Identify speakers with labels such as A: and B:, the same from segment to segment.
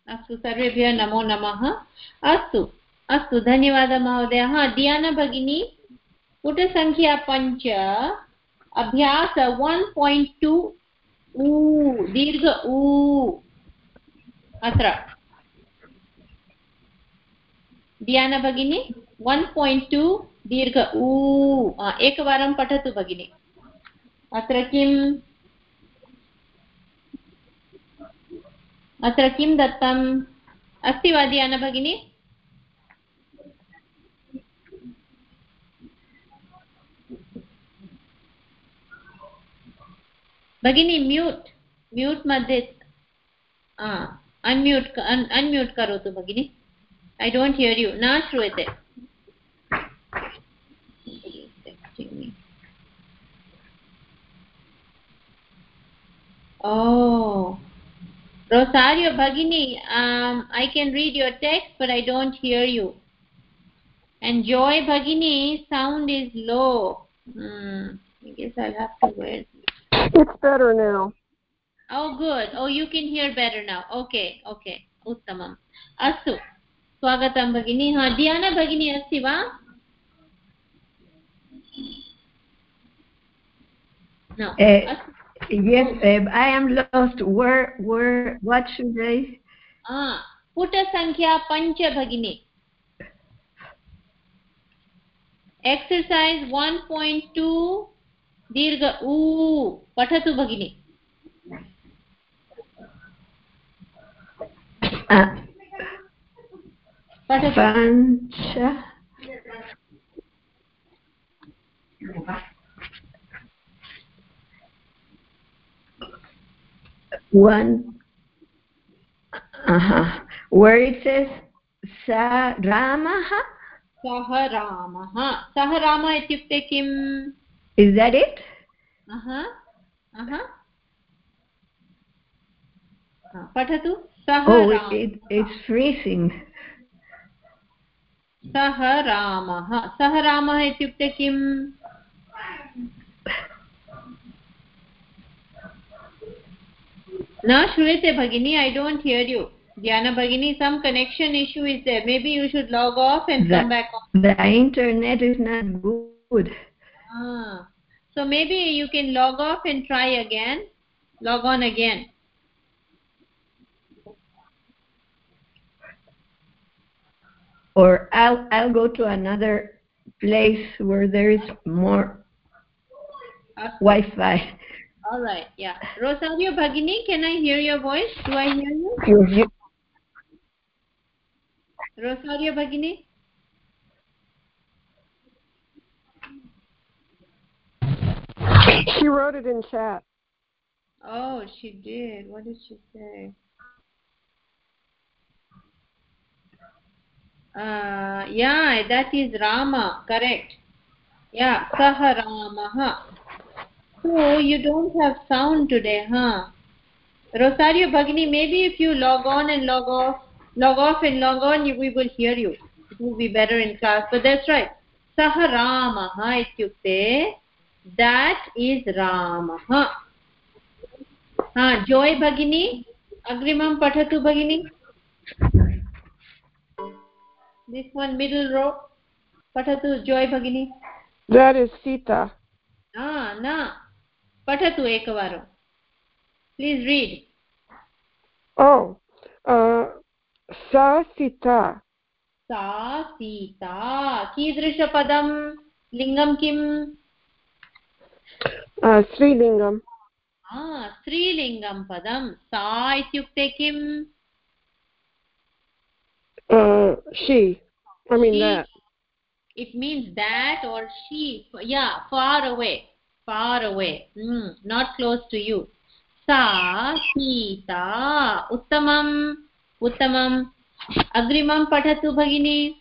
A: अस्तु सर्वेभ्यः नमो नमः अस्तु अस्तु धन्यवादः महोदय दियाना भगिनी पुटसङ्ख्या 5 अभ्यास 1.2 ऊ दीर्घ ऊ अत्र दियाना भगिनी 1.2 दीर्घ ऊ एकवारं पठतु भगिनी अत्र किं दत्तम् अस्ति वा दियाना भगिनी भगिनी म्यूट् मध्ये अन्म्यूट् करोतु भगिनी I don't hear you न श्रूयते oh Rosario Bhagini, I can read your text, but I don't hear you. And Joy Bhagini, sound is low. I guess I'll have to wait.
B: It's better now.
A: Oh, good. Oh, you can hear better now. Okay. Uttamam. Astu. Swagatam Bhagini. Diana Bhagini asti va? No.
C: Yes, I am lost. Where, what should I?
A: Puta Sankhya Pancha Bhagini. Exercise 1.2 Dirgha U. Pathatu Bhagini.
C: Pancha. One. Where it says Ramaha.
A: Sah Ramaha. Sah Rama ityukte kim?
C: Is that it?
A: Pathatu. Sah
C: Rama. It's freezing.
A: Sah Ramaha. Sah Ramaha ityukte kim? Na shruyate Bhagini, I don't hear you. Diana Bhagini, some connection issue is there. Maybe you should log off and come back on.
C: The internet is not good.
A: So maybe you can log off and try again. Log on again.
C: Or I'll go to another place where there is more Wi-Fi.
A: All right, yeah. Rosario Bhagini, can I hear your voice? Do I hear you? Rosario Bhagini?
B: She wrote it in chat.
A: Oh, she did. What did she say? Yeah, that is Rama, correct. Yeah, Saha Ramaha. So you don't have sound today, huh? Rosario Bhagini, maybe if you log on and log off and log on, we will hear you. It will be better in class. So that's right. Saha Ramaha ityukte, that is Ramaha. Joy Bhagini, Agrimam Pathatu Bhagini. This one, middle row. Pathatu Joy Bhagini.
B: That is Sita.
A: Na. Pathatu ekavaram. Please read.
B: Oh, Sa Sita.
A: Sa Sita. Kidrishapadam. Lingam kim?
B: Srilingam.
A: Srilingam padam. Sa ityukte kim?
B: She. I mean
A: she.
B: that.
A: It means that or she. Yeah, far away. Far away. Not close to you. Sa Sita. Uttamam. Agrimam pathatu bhagini.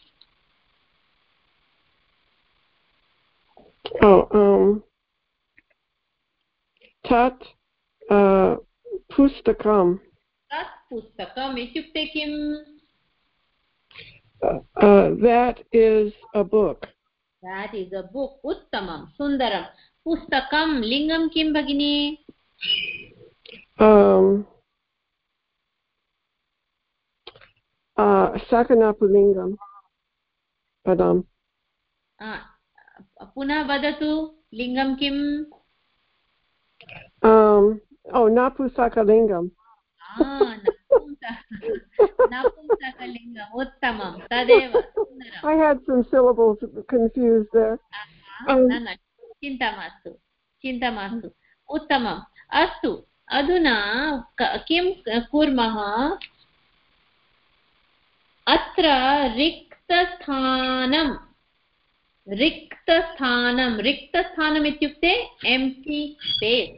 B: Tat pustakam.
A: Tat pustakam ityukte kim?
B: That is a book.
A: That is a book. Uttamam. Sundaram. Pustakam. Lingam kim bhagini?
B: Sakanapulingam padam.
A: पुनः वदतु लिङ्गं किम्?
B: Napusakalingam.
A: नपुंसकलिङ्गम् उत्तमं तदेव
B: I had some syllables confused there.
A: न चिन्ता मास्तु उत्तमम् अस्तु अधुना किं कुर्मः अत्र रिक्तस्थानम् इत्युक्ते एम्प्टी स्पेस्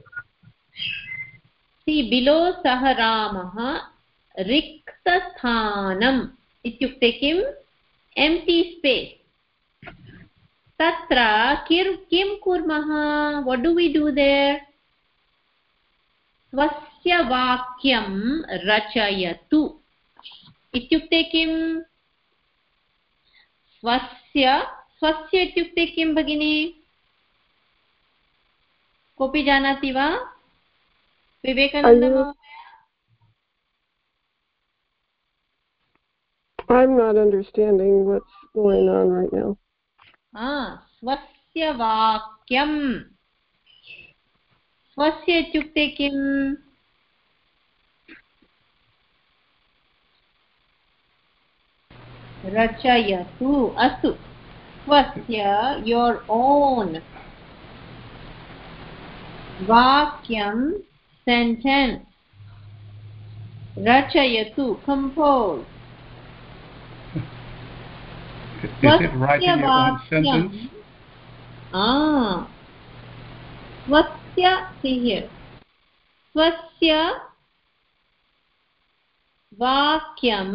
A: See below सः रामः रिक्तस्थानम् इत्युक्ते किम् empty space तत्र किं कुर्मः what do we do there स्वस्य वाक्यं रचयतु इत्युक्ते किम् स्वस्य इत्युक्ते किं भगिनी कोऽपि जानाति वा विवेकानन्द महोदय
B: I'm not understanding what's going on right now.
A: स्वस्य वाक्यं स्वस्य इत्युक्ते किम् रचयतु अस्तु स्वस्य your own वाक्यं sentence rachayatu compose
D: Is it writing your own sentence?
A: Swasya, see here. Swasya vakyam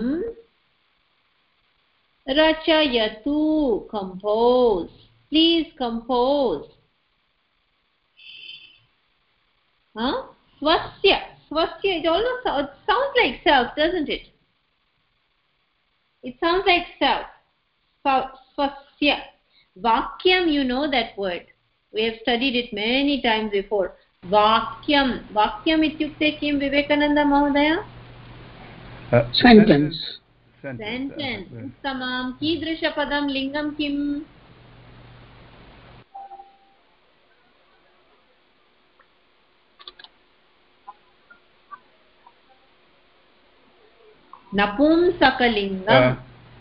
A: rachayatu, compose. Please compose. Swasya. Swasya, it almost sounds like self, doesn't it? It sounds like self. Swasya. Vakyam, you know that word. We have studied it many times before. Vakyam. Vakyam ityukte kim Vivekananda Mahodaya?
D: Sentence.
A: Sentence. Uttamam. Kidrisha padam lingam kim? Napumsakalingam.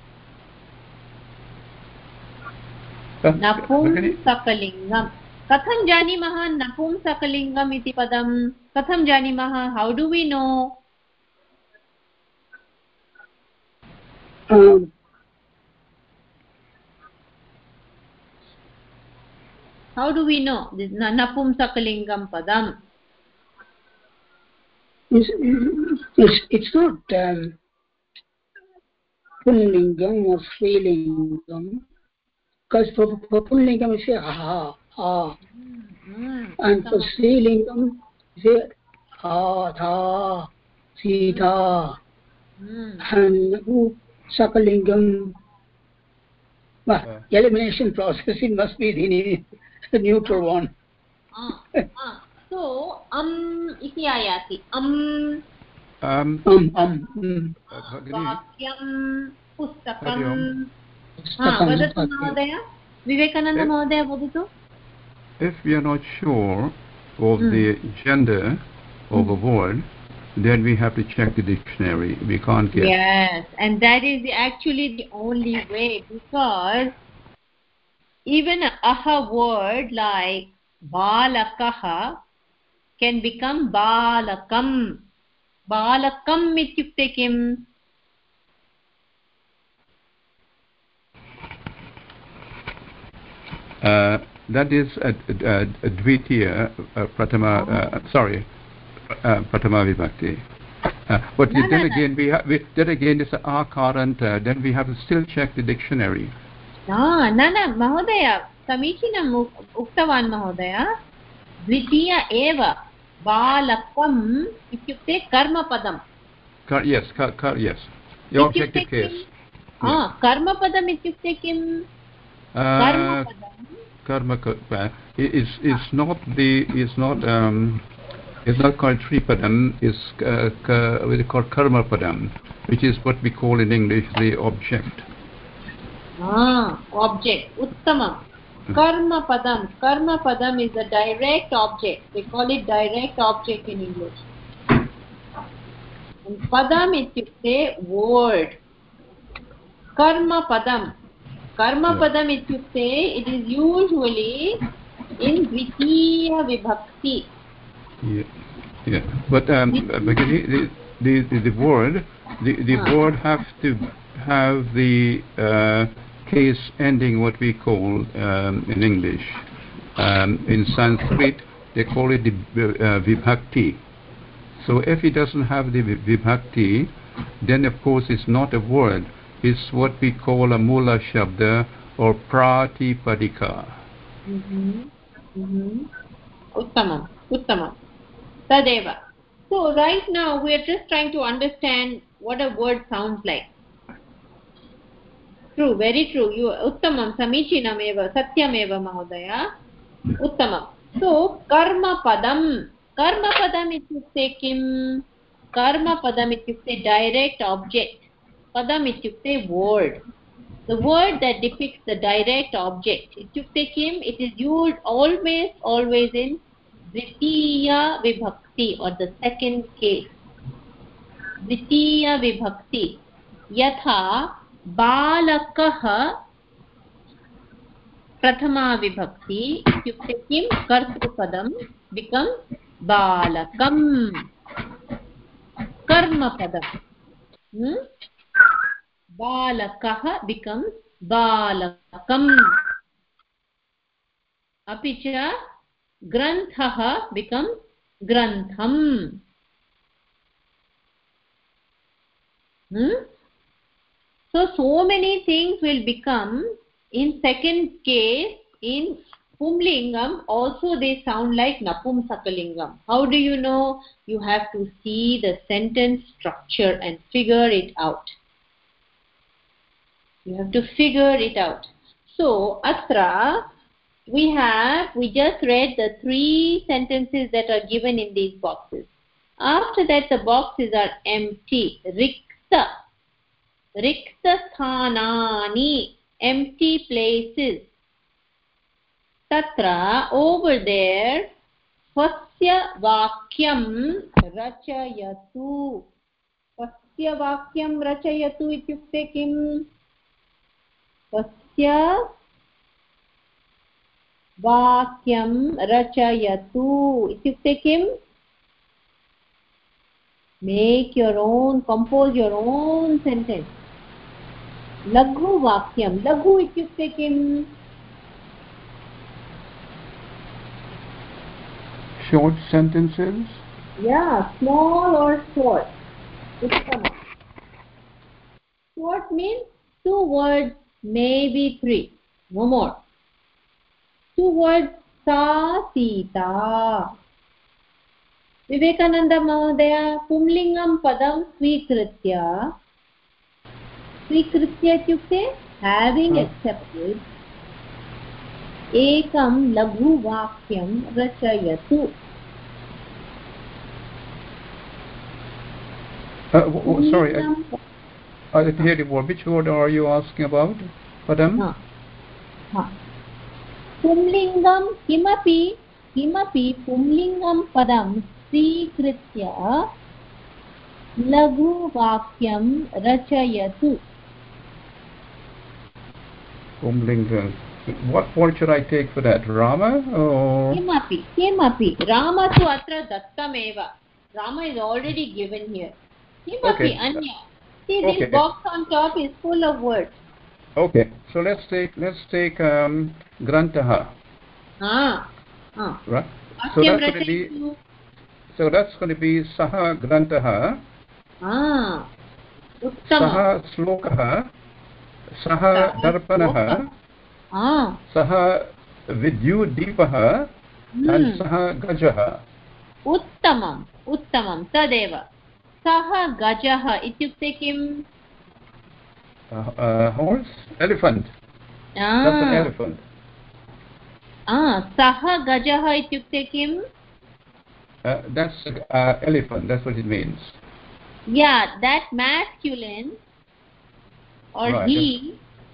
A: Napumsakalingam. Katham janimah napumsakalingam iti padam? Katham janimah? How do we know? How do we know? Napumsakalingam padam.
E: It's not pullingam or strilingam. Because for pullingam you say ha. And for strilingam you say ha, tha, sita. And sakalingam. Elimination process, it must be the neutral one.
A: So iti ayati vakyam pustakam vadatu mahodaya Vivekananda Mahodaya vadatu.
D: If we are not sure of the gender of a word, then we have to check the dictionary. We can't get.
A: Yes, and that is actually the only way, because even a word like balakaha can become balakam. Balakam ityukte kim?
D: That is a dvitiya, pratama. Pratama vibhakti. But then again, then again, it's our current. Then we have to still check the dictionary.
A: No, Mahodaya, samichinam uktavan Mahodaya. Dvitiya eva balakam ityukte karma padam.
D: Yes, yes. Your objective case.
A: Karma padam ityukte kim? Karma padam.
D: Karma is not It's not called Tripadam, it's called Karma Padam, which is what we call in English the object.
A: Object. Uttamam. Karma padam is a direct object. They call it direct object in English. And padam ityukte word. Karma padam ityukte, it is usually in dvitiya vibhakti.
D: Yeah. But the word word have to have the case ending what we call in English. In Sanskrit, they call it the vibhakti. So if it doesn't have the vibhakti, then of course it's not a word. It's what we call a mula shabda or pratipadika.
A: Uttamam. Tadeva. So right now we are just trying to understand what a word sounds like. True, very true. You uttamam, samichinam eva, satyam eva mahodaya. Uttamam. So karma padam ityukte kim? Karma padam ityukte direct object. Padam ityukte word. The word that depicts the direct object. Ityukte kim? It is used always in dvitiya vibhakti or the second case. Dvitiya vibhakti. Yatha balakah prathama vibhakti. Ityukte kim? Kartrupadam becomes balakam. Karma padam. Balakah becomes balakam. Apicha granthah becomes grantham. So many things will become in second case. In Pumlingam also they sound like Napumsakalingam. How do you know? You have to see the sentence structure and figure it out. You have to figure it out. So Atra we just read the 3 sentences that are given in these boxes. After that the boxes are empty. Rikta sthanani, empty places. Tatra, over there, swasya vakyam rachayatu. Swasya vakyam rachayatu ityukte kim? Swasya vakyam rachayatu ityukte kim? Compose your own sentence. Laghu vakyam. Laghu ityukte kim?
D: Short sentences?
A: Yeah, small or short. Short means 2 words, maybe 3. No more. 2 words. Sa Sita. Vivekananda Mahodaya, Pumlingam padam svikritya ityukte having accepted ekam laghu vakyam rachayatu.
D: Sorry, I didn't hear the word. Which word are you asking about? Padam?
A: Pumlingam kimapi pumlingam padam svikritya laghu vakyam rachayatu.
D: Pumlinga. What word should I take for that? Rama or?
A: Kimapi. Rama tu atra dattam eva. Rama is already given here. Kimapi anya. See, this box on top is full of words.
D: Okay, so let's take grantaha. Right. So that's going to be saha grantaha. Saha slokaha. Saha darpanaha. Saha vidyudipaha. And saha gajaha.
A: Uttamam. Tadeva. Saha gajaha ityukte kim?
D: Horse? Elephant. That's an elephant.
A: Saha gajaha ityukte kim?
D: That's elephant. That's what it means.
A: Yeah, that masculine or
D: Right.
A: he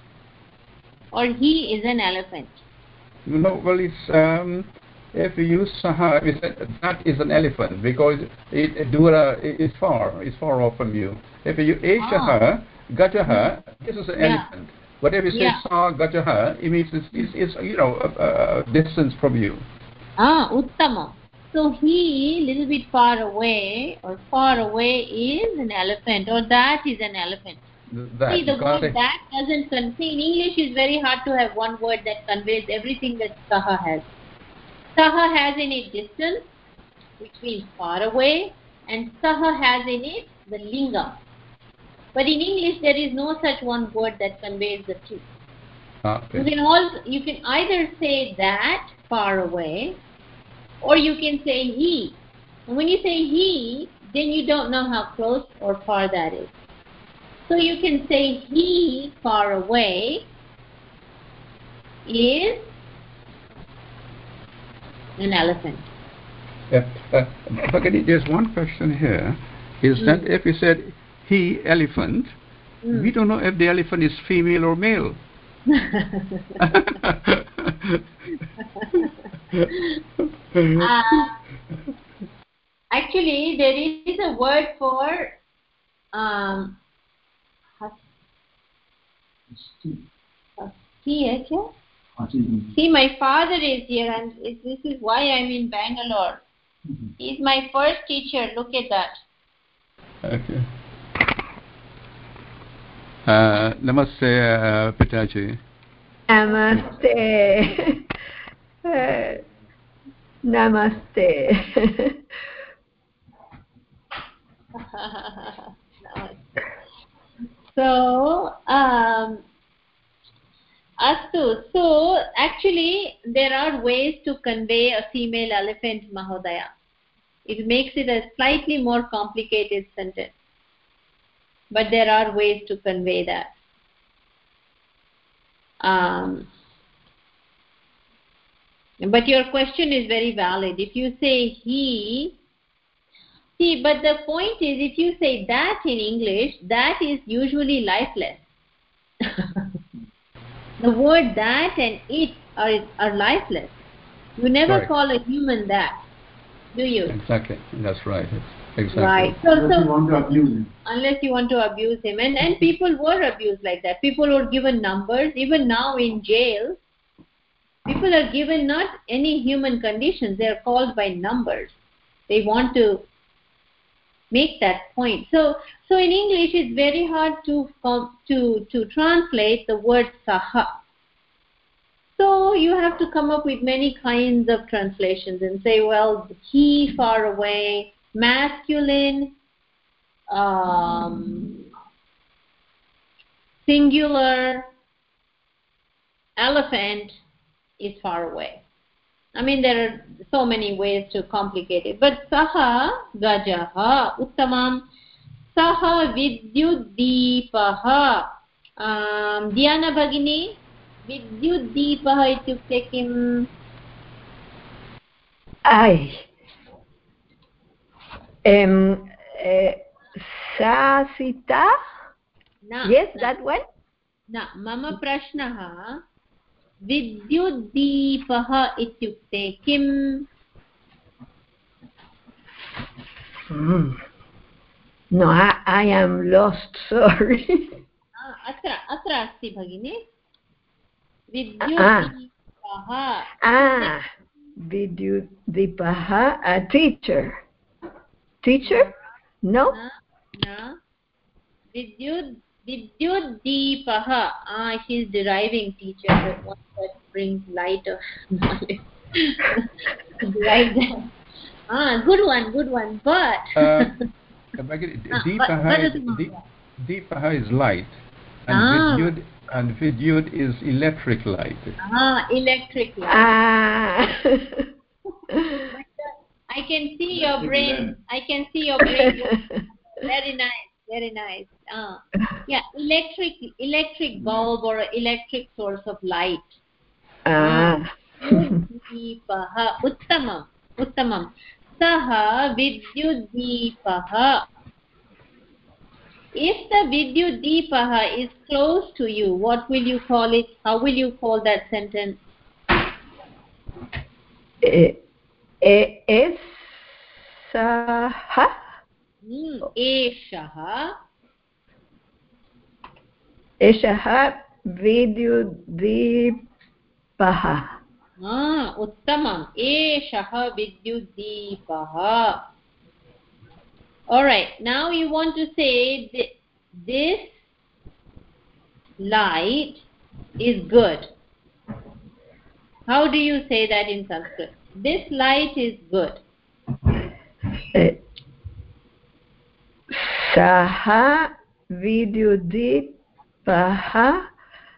A: is an elephant.
D: No, well, it's if you use saha, that is an elephant because dura is far off from you. If you eshaha, gajaha, this is an elephant. But if you say sa gajaha, it means it's a distance from you.
A: Uttama. So he, little bit far away, or far away is an elephant, or that is an elephant. See, the word that doesn't contain. In English, is very hard to have one word that conveys everything that saha has. Saha has in it distance, which means far away, and saha has in it the lingam. But in English, there is no such one word that conveys the two.
D: Okay.
A: You can either say that, far away, or you can say he. And when you say he, then you don't know how close or far that is. So you can say he, far away, is an elephant.
D: But there's one question here. Is that if you said he, elephant, we don't know if the elephant is female or male.
A: Actually, there is a word for See, my father is here, and this is why I'm in Bangalore. He's my first teacher. Look at that.
D: Okay. Namaste, Pitaji.
C: Namaste. Namaste.
A: So, Astu. So, actually, there are ways to convey a female elephant, Mahodaya. It makes it a slightly more complicated sentence. But there are ways to convey that. But your question is very valid. If you say he, see, but the point is, if you say that in English, that is usually lifeless. The word that and it are lifeless. You never call a human that, do you?
D: Exactly. That's right. Exactly.
A: Right.
F: Unless you want to abuse him.
A: Unless you want to abuse him. And people were abused like that. People were given numbers. Even now in jail, people are given not any human conditions. They are called by numbers. They want to make that point. So in English, it's very hard to translate the word saha. So you have to come up with many kinds of translations and say, well, he, far away, masculine, singular, elephant is far away. I mean, there are so many ways to complicate it. But saha gajaha uttamam, saha vidyuddeepaha. Diana Bhagini, vidyuddeepaha ityukte kim?
C: Sasita? Yes, that one?
A: Na, mama prashnaha vidyuddeepaha ityukte kim?
C: No, I am lost, sorry.
A: Atra asti bhagini. Vidyuddeepaha.
C: Vidyuddeepaha, a teacher. Teacher? No?
A: Na. Vidyuddeepaha. She's deriving teacher, the one that brings light of knowledge. Right. Good one. But
D: Deepaha is light, and Vidyud is electric light.
A: Electric light. I can see your brain. Very nice. Yeah, electric bulb or electric source of light. Uttamam. Saha vidyuddeepaha. If the vidyuddeepaha is close to you, what will you call it? How will you call that sentence?
C: Esaha.
A: Eshaha.
C: Eshaha vidyuddeepaha.
A: Uttamam. Eshaha vidyuddeepaha. Alright, now you want to say this light is good. How do you say that in Sanskrit? This light is good.
C: Saha vidyuddeepaha.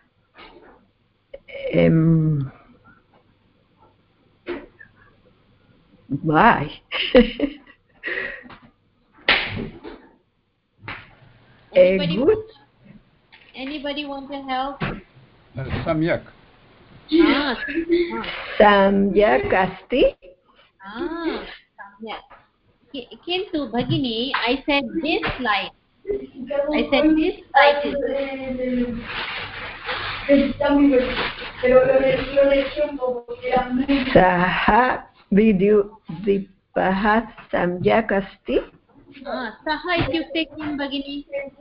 C: Why?
A: Anybody want to help?
D: Samyak.
C: Samyak asti.
A: Samyak. Kintu Bhagini, I said this light. I said this light is
C: Saha vidyuddeepaha samyak asti.
A: Saha ityukte kim Bhagini?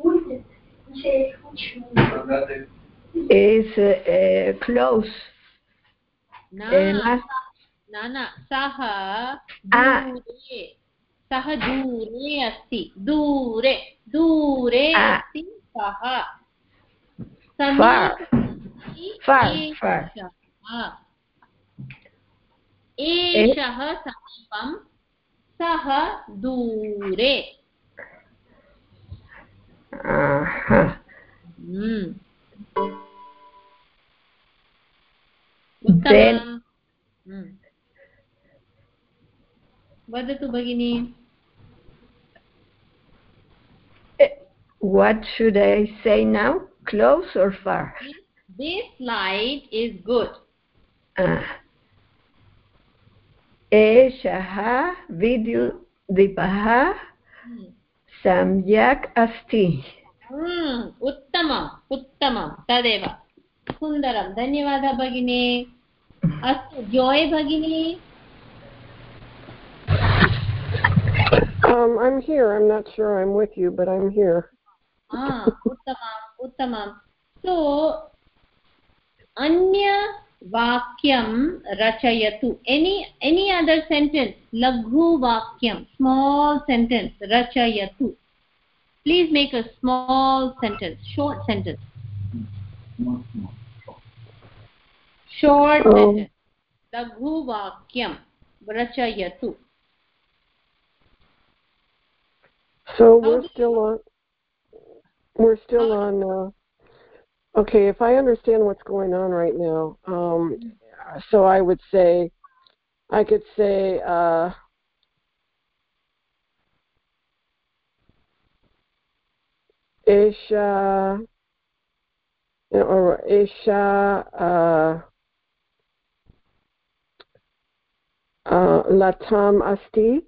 C: Is close.
A: Nana. Saha dure. Saha dure asti. Dure asti saha.
C: Far.
A: Eshaha samipam. Saha dure. Uttamam. Vadatu Bhagini.
C: What should I say now? Close or far?
A: This light is good.
C: Eshaha vidyuddeepaha samyak asti.
A: Uttamam. Tadeva. Sundaram. Dhanyavada Bhagini. Astu. Joy Bhagini.
B: I'm here. I'm not sure I'm with you, but I'm here.
A: Uttamam. So, Anya Vakyam Rachayatu. Any other sentence? Laghu Vakyam. Small sentence. Rachayatu. Please make a small sentence. Short sentence. Short sentence. Laghu Vakyam Rachayatu.
B: So we're still on okay, if I understand what's going on right now, so I could say Isha or Isha Latam Asti.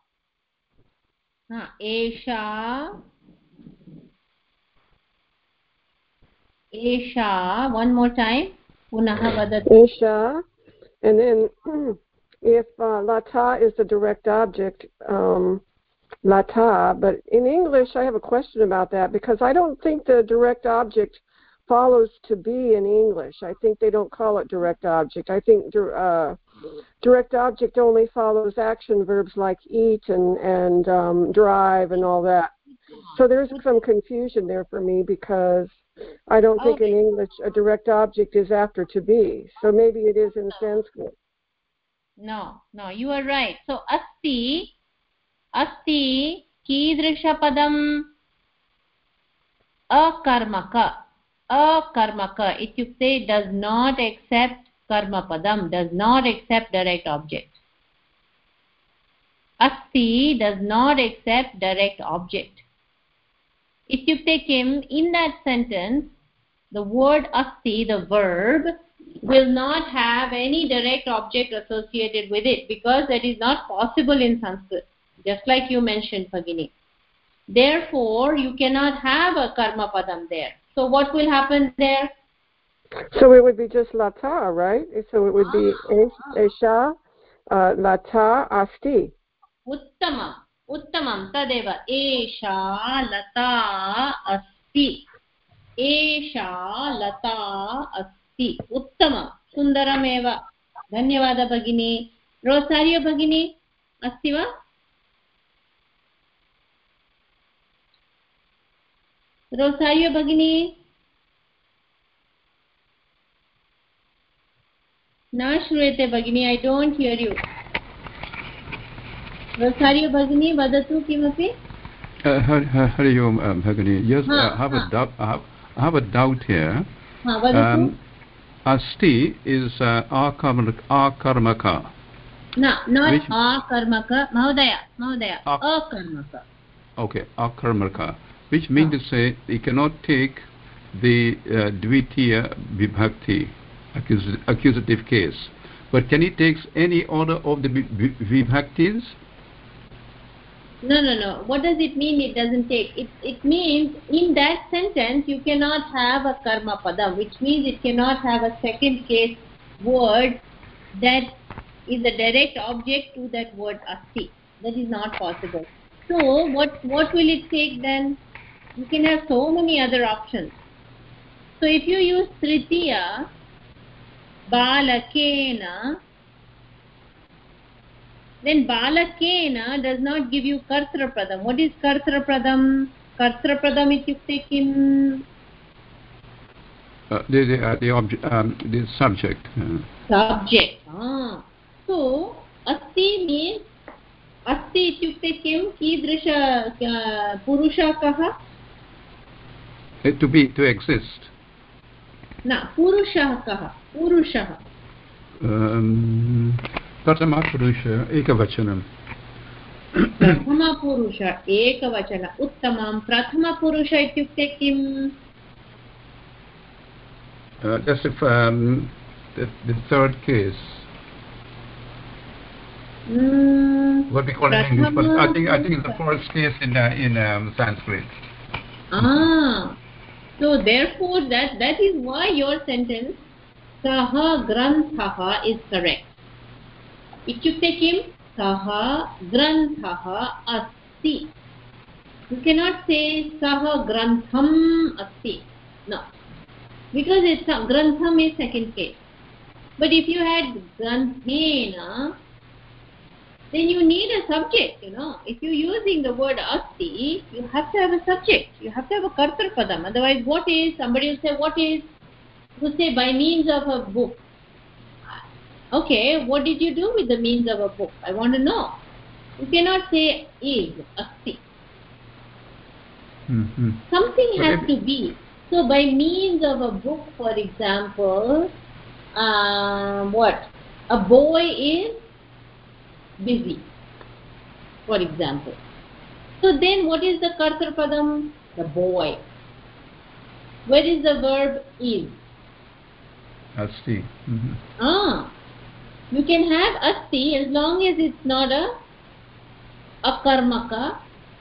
A: Esha, one more time. Punaha vadatu.
B: Esha, and then if Lata is the direct object, Lata, but in English I have a question about that because I don't think the direct object follows to be in English. I think they don't call it direct object. I think direct object only follows action verbs like eat and drive and all that. So there's some confusion there for me because I don't think in English a direct object is after to be. So maybe it is in Sanskrit.
A: No, you are right. So asti kidrisha padam akarmaka. Ityukte does not accept karma padam, does not accept direct object. Asti does not accept direct object. Ityukte kim, in that sentence, the word asti, the verb, will not have any direct object associated with it, because that is not possible in Sanskrit, just like you mentioned, Bhagini. Therefore, you cannot have a karma padam there. So what will happen there?
B: So it would be just lata, right? So it would be esha lata asti.
A: Uttamam. Uttamam. Tadeva. Esha lata asti. Esha lata asti. Uttamam. Sundaram eva. Dhanyavada Bhagini. Rosario Bhagini. Asti va? Rosario Bhagini. Na shruyate Bhagini, I don't hear you. Rosario Bhagini, vadatu kimapi?
D: Hari Om Bhagini. Yes, I have a doubt here.
A: Vadatu?
D: Asti is akarmaka.
A: No, not akarmaka. Mahodaya. Akarmaka.
D: Okay, akarmaka. Which means to say you cannot take the dvitiya vibhakti, accusative case. But can he take any order of the vibhaktis?
A: No. What does it mean it doesn't take? It means in that sentence you cannot have a karma padam, which means it cannot have a second case word that is a direct object to that word asti. That is not possible. So what will it take then? You can have so many other options. So if you use tritiya, balakena, then balakena does not give you kartrapadam. What is kartrapadam? Kartrapadam ityukte kim?
D: The object, the subject.
A: Subject. So asti means asti ityukte kim? Kidrisha purusha kaha?
D: To exist.
A: Na, purusha kaha? Purusha.
D: Pratama Purusha Ekavachanam.
A: Prathama Purusha Ekavachana Uttamam. Prathama Purusha ityukte kim?
D: That's the third case. What we call in English, but I think it's the first case in Sanskrit.
A: So therefore that is why your sentence Saha Granthaha is correct. Ityukte kim? Saha Granthaha asti. You cannot say Saha Grantham asti. No. Because it's Grantham is second case. But if you had Granthena, then you need a subject, If you're using the word asti, you have to have a subject. You have to have a kartrapadam. Otherwise, what is? Somebody will say, what is? You say, by means of a book. Okay, what did you do with the means of a book? I want to know. You cannot say is, asti. Something has to be. So by means of a book, for example, what? A boy is busy, for example. So then what is the kartrapadam? The boy. Where is the verb is?
D: Asti.
A: You can have asti as long as it's not a akarmaka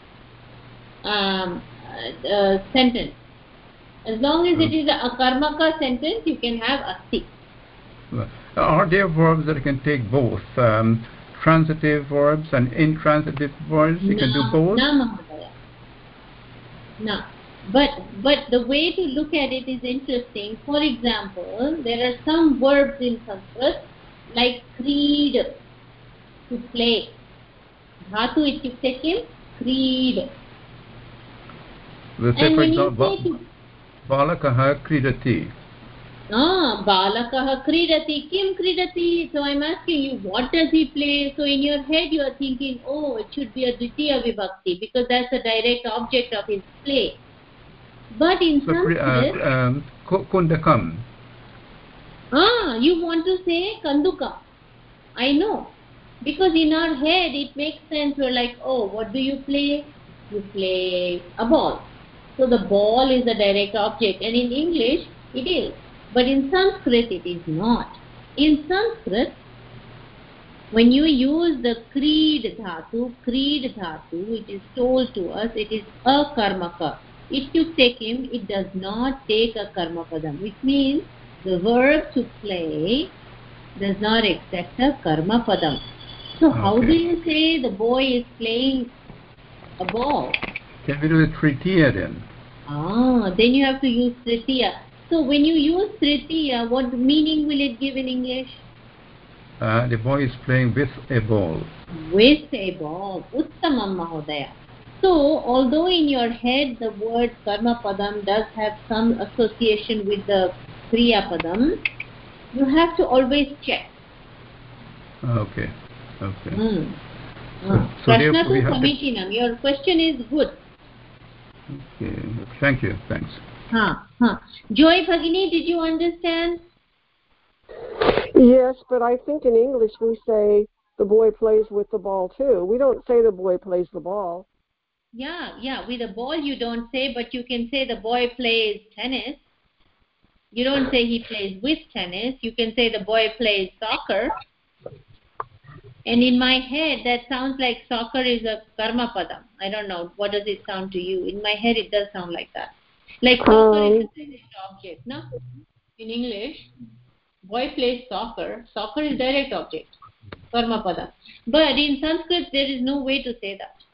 A: sentence. As long as it is a akarmaka sentence, you can have asti.
D: Are there verbs that can take both? Transitive verbs and intransitive verbs? You can do both?
A: No. But the way to look at it is interesting. For example, there are some verbs in Sanskrit like creed, to play. Dhatu ityukte kim? Creed.
D: Let's say, for example, balakaha kridati.
A: Balakaha kridati. Kim kridati? So I'm asking you, what does he play? So in your head you are thinking, oh, it should be a dvitiya vibhakti because that's a direct object of his play. But in Sanskrit,
D: kundakam.
A: You want to say kanduka. I know. Because in our head it makes sense. We're like, oh, what do you play? You play a ball. So the ball is a direct object. And in English, it is. But in Sanskrit it is not. In Sanskrit, when you use the Creed Dhatu, it is told to us it is a Karmaka. Ityukte kim, it does not take a Karma Padam, which means the verb to play does not accept a Karma Padam. So how do you say the boy is playing a ball?
D: Can we do the Tritiya then?
A: Then you have to use Tritiya. So when you use Tritiya, what meaning will it give in English?
D: The boy is playing with a ball.
A: With a ball. Uttamam Mahodaya. So, although in your head the word Karma Padam does have some association with the Kriya Padam, you have to always check.
D: Okay.
A: Prashnatu Samitinam. Your question is good.
D: Okay. Thank you. Thanks.
A: Joy Bhagini, did you understand?
B: Yes, but I think in English we say the boy plays with the ball too. We don't say the boy plays the ball.
A: Yeah. With a ball you don't say, but you can say the boy plays tennis. You don't say he plays with tennis. You can say the boy plays soccer. And in my head, that sounds like soccer is a karma padam. I don't know. What does it sound to you? In my head, it does sound like that. Like soccer is a direct object, no? In English, boy plays soccer. Soccer is direct object. Karma padam. But in Sanskrit, there is no way to say that.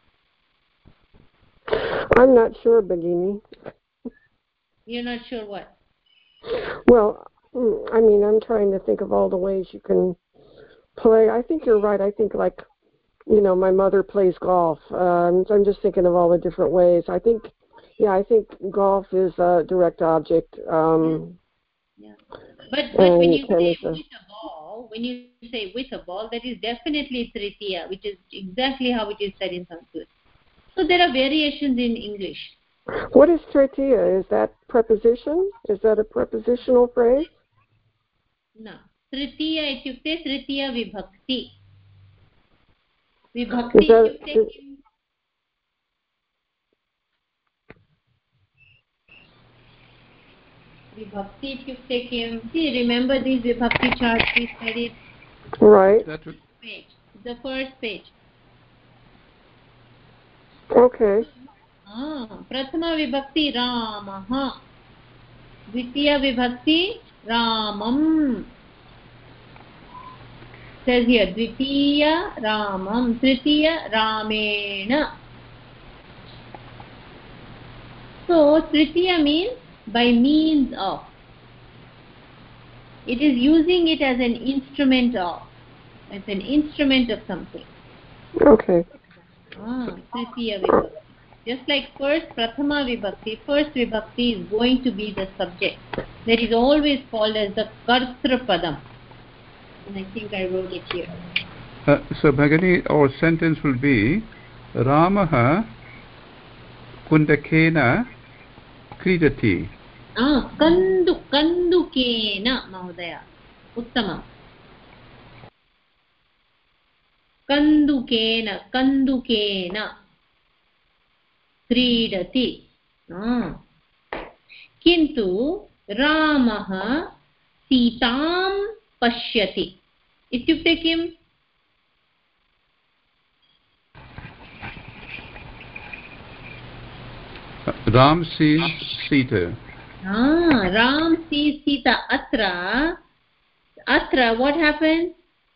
B: I'm not sure, Bhagini.
A: You're not sure what?
B: Well, I mean, I'm trying to think of all the ways you can play. I think you're right. I think my mother plays golf. So I'm just thinking of all the different ways. I think golf is a direct object.
A: Yeah. But when you say with a ball, that is definitely Tritiya, which is exactly how it is said in Sanskrit. So there are variations in English.
B: What is Tritiya? Is that preposition? Is that a prepositional phrase?
A: No. Tritiya ityukte Tritiya vibhakti. Vibhakti ityukte kim? Vibhakti ityukte kim? See, remember these vibhakti charts we studied?
B: Right.
A: Page. The first page.
B: Okay.
A: Prathama vibhakti Ramaha. Dvitiya vibhakti Ramam. Says here Dvitiya Ramam. Tritiya Ramena. So Tritiya means by means of. It is using it as an instrument of. As an instrument of something.
B: Okay.
A: Tritiya vibhakti. Just like first Prathama vibhakti, first vibhakti is going to be the subject. That is always called as the Kartra Padam. And I think I wrote it here.
D: So Bhagini, our sentence will be Ramaha Kundakena Kridati.
A: Kandukena Mahodaya. Uttamam. Kandukena Kridati. Kintu Ramaha Sitam Pashyati. Ityukte kim?
D: Ram sees Sita.
A: Ram sees Sita. Atra, what happens?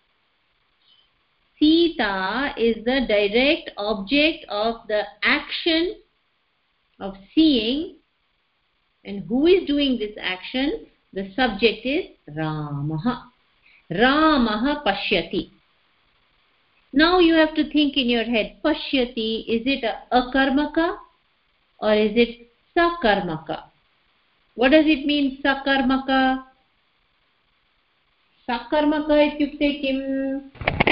A: Sita is the direct object of the action of seeing. And who is doing this action? The subject is Ramaha. Ramaha Pashyati. Now you have to think in your head, Pashyati, is it a karmaka or is it sakarmaka? What does it mean, sakarmaka? Sakarmaka ityukte kim?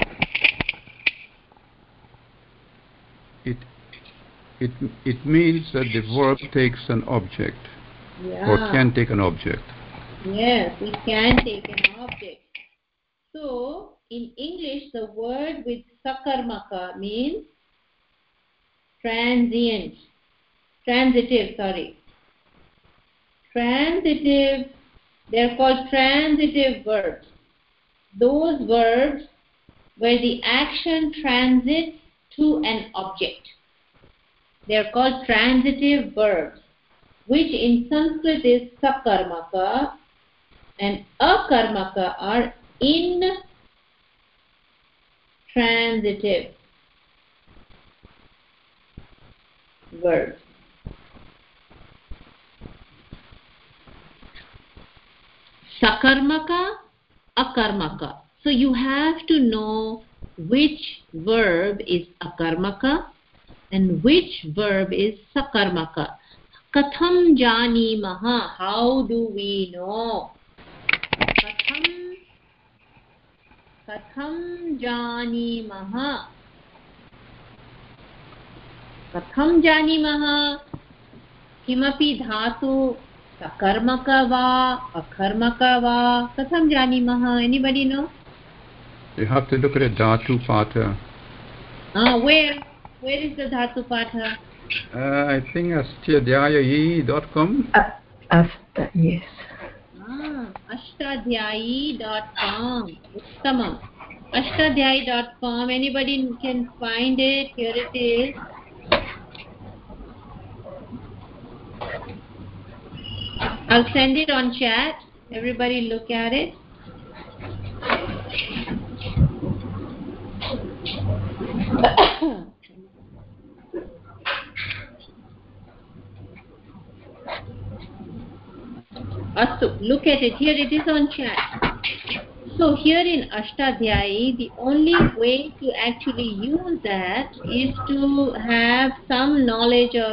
D: It means that the verb takes an object. Or can take an object.
A: Yes, it can take an object. So, in English, the word with sakarmaka means transitive They're called transitive verbs. Those verbs where the action transits to an object. They're called transitive verbs, which in Sanskrit is sakarmaka, and akarmaka are intransitive verbs. Sakarmaka, akarmaka. So you have to know which verb is akarmaka and which verb is sakarmaka. Katham janimaha. How do we know? Katham janimaha. Katham janimaha. Kimapi dhatu sakarmaka va, akarmaka va. Katham janimaha. Anybody know?
D: You have to look at a dhatu pata.
A: Where is the dhatu patha?
D: I think ashtadhyayi.com.
C: Yes.
A: Ashtadhyayi.com. Uttamam. Ashtadhyayi.com. Anybody can find it? Here it is. I'll send it on chat. Everybody look at it. Astu, look at it. Here it is on chat. So here in Ashtadhyayi, the only way to actually use that is to have some knowledge of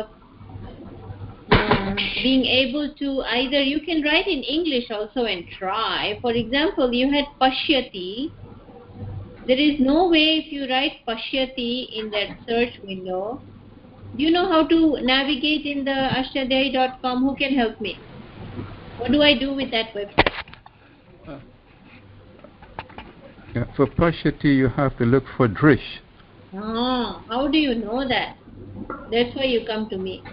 A: being able to either, you can write in English also and try. For example, you had Pashyati. There is no way if you write Pashyati in that search window. Do you know how to navigate in the ashtadhyayi.com? Who can help me? What do I do with that website?
D: For Pashyati, you have to look for Drish.
A: How do you know that? That's why you come to me.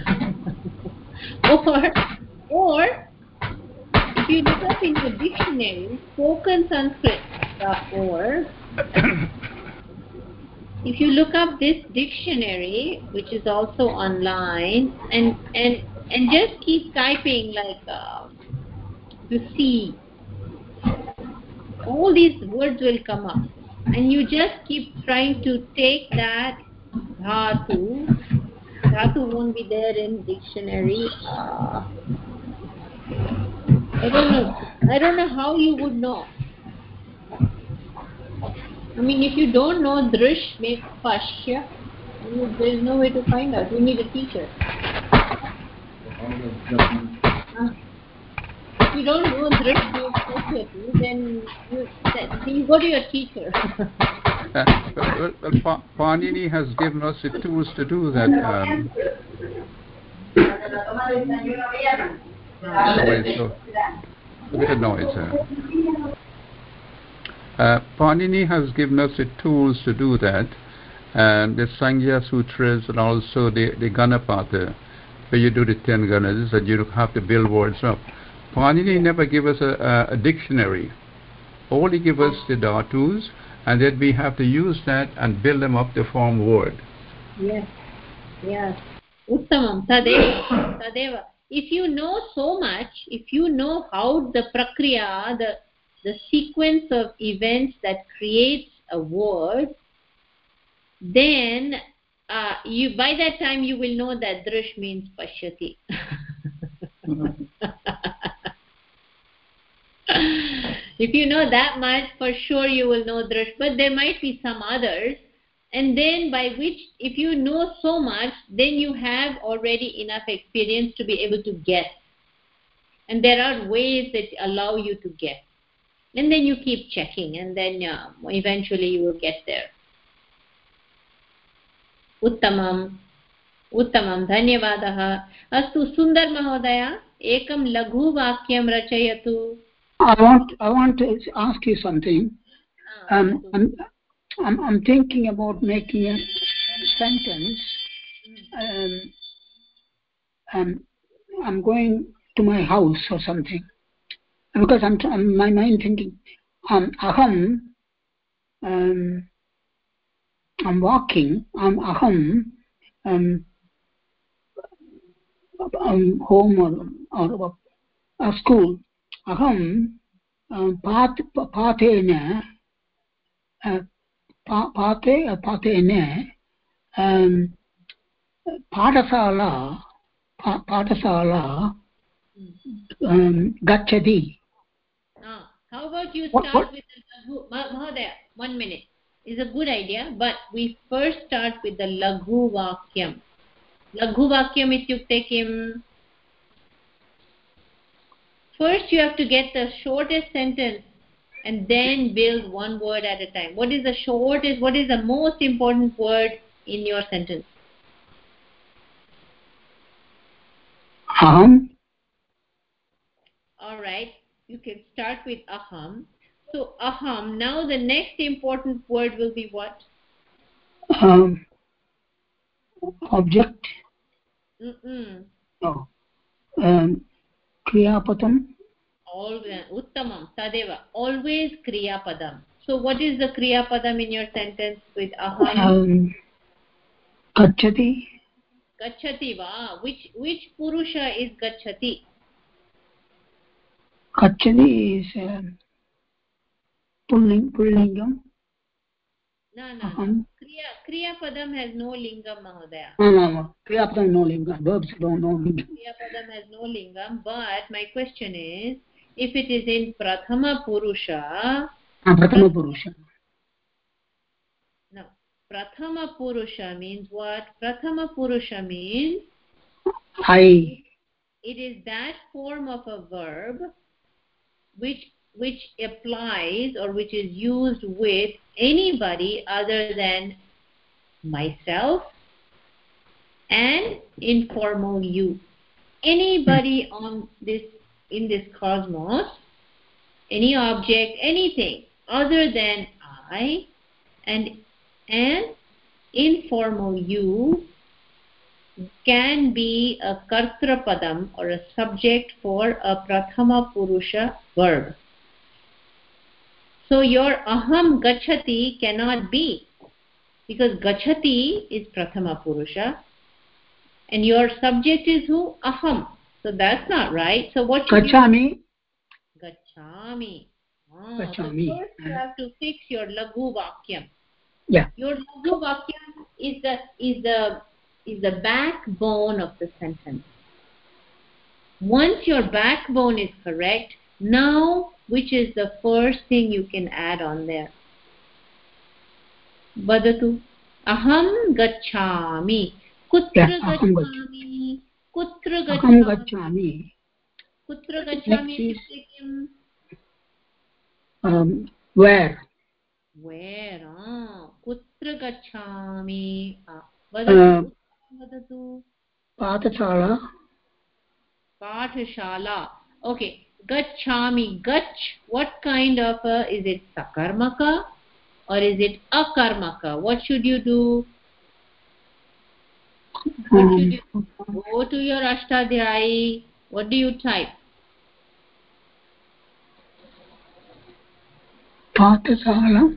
A: or if you look up in your dictionary, spokensanskrit.org, if you look up this dictionary, which is also online, and just keep typing like to see, all these words will come up, and you just keep trying to take that dhatu won't be there in dictionary. I don't know how you would know. I mean, if you don't know drish makes pashya, there's no way to find out. You need a teacher. If you don't know drish makes pashya, then you go to your teacher.
D: Well, Panini has given us the tools to do that. A bit of noise. Panini has given us the tools to do that, and the Sangya Sutras and also the Ganapata, where you do the 10 ganas, and you have to build words up. Panini never give us a dictionary. Only give us the dhatus, and then we have to use that and build them up to form word.
A: Yes. Uttamam, tadeva. If you know so much, if you know how the prakriya, the sequence of events that creates a word, then you by that time you will know that drish means pashyati. If you know that much, for sure you will know drish, but there might be some others, and then by which, if you know so much, then you have already enough experience to be able to guess, and there are ways that allow you to guess, and then you keep checking, and then eventually you will get there. Uttamam, dhanyavadah. Astu, Sundar Mahodaya, ekam laghu vakyam rachayatu.
E: I want to ask you something. I'm thinking about making a sentence. I'm going to my house or something, because my mind thinking, aham, I'm walking, aham, home or school, aham, patena, patena, patasala, gachati.
A: How about you start with the Laghu? Mahodaya, 1 minute. Is a good idea, but we first start with the Laghu Vakyam. Laghu Vakyam ityukte kim? First you have to get the shortest sentence and then build one word at a time. What is the shortest, what is the most important word in your sentence?
E: Aham.
A: Alright, you can start with aham. So aham, now the next important word will be what?
E: Object. No. Kriyapadam.
A: Always, uttamam, tadeva, always kriyapadam. So what is the kriyapadam in your sentence with aham?
E: Gachati.
A: Gachati va, which purusha is gachati?
E: Gachati is pullingam.
A: No. Kriyapadam has no lingam, Mahodaya.
E: No. Kriyapadam no lingam. Verbs don't know lingam.
A: Kriyapadam has no lingam, but my question is, if it is in prathama purusha.
E: Prathama purusha.
A: No. Prathama purusha means what? Prathama purusha means
E: I.
A: It is that form of a verb which applies or which is used with anybody other than myself and informal you. Anybody in this cosmos, any object, anything other than I and informal you can be a kartra padam or a subject for a prathama purusha verb. So your aham gachati cannot be, because gachati is prathama purusha and your subject is who? Aham. So that's not right. So what should
E: Gachami.
A: Gachami.
E: Gachami.
A: So first you have to fix your laghu vakyam.
E: Yeah.
A: Your laghu vakyam is the backbone of the sentence. Once your backbone is correct, now which is the first thing you can add on there? Vadatu. Aham gachami. Kutra gachami. Kutra gachami. Kutra gachami.
E: Where?
A: Where? Kutra gachami. Vadatu.
E: Pathashala.
A: Pathashala. Okay. Gachami. Gach. What kind of is it sakarmaka or is it akarmaka? What should you do? What should you do? Go to your Ashtadhyayi. What do you type?
E: Pathasala.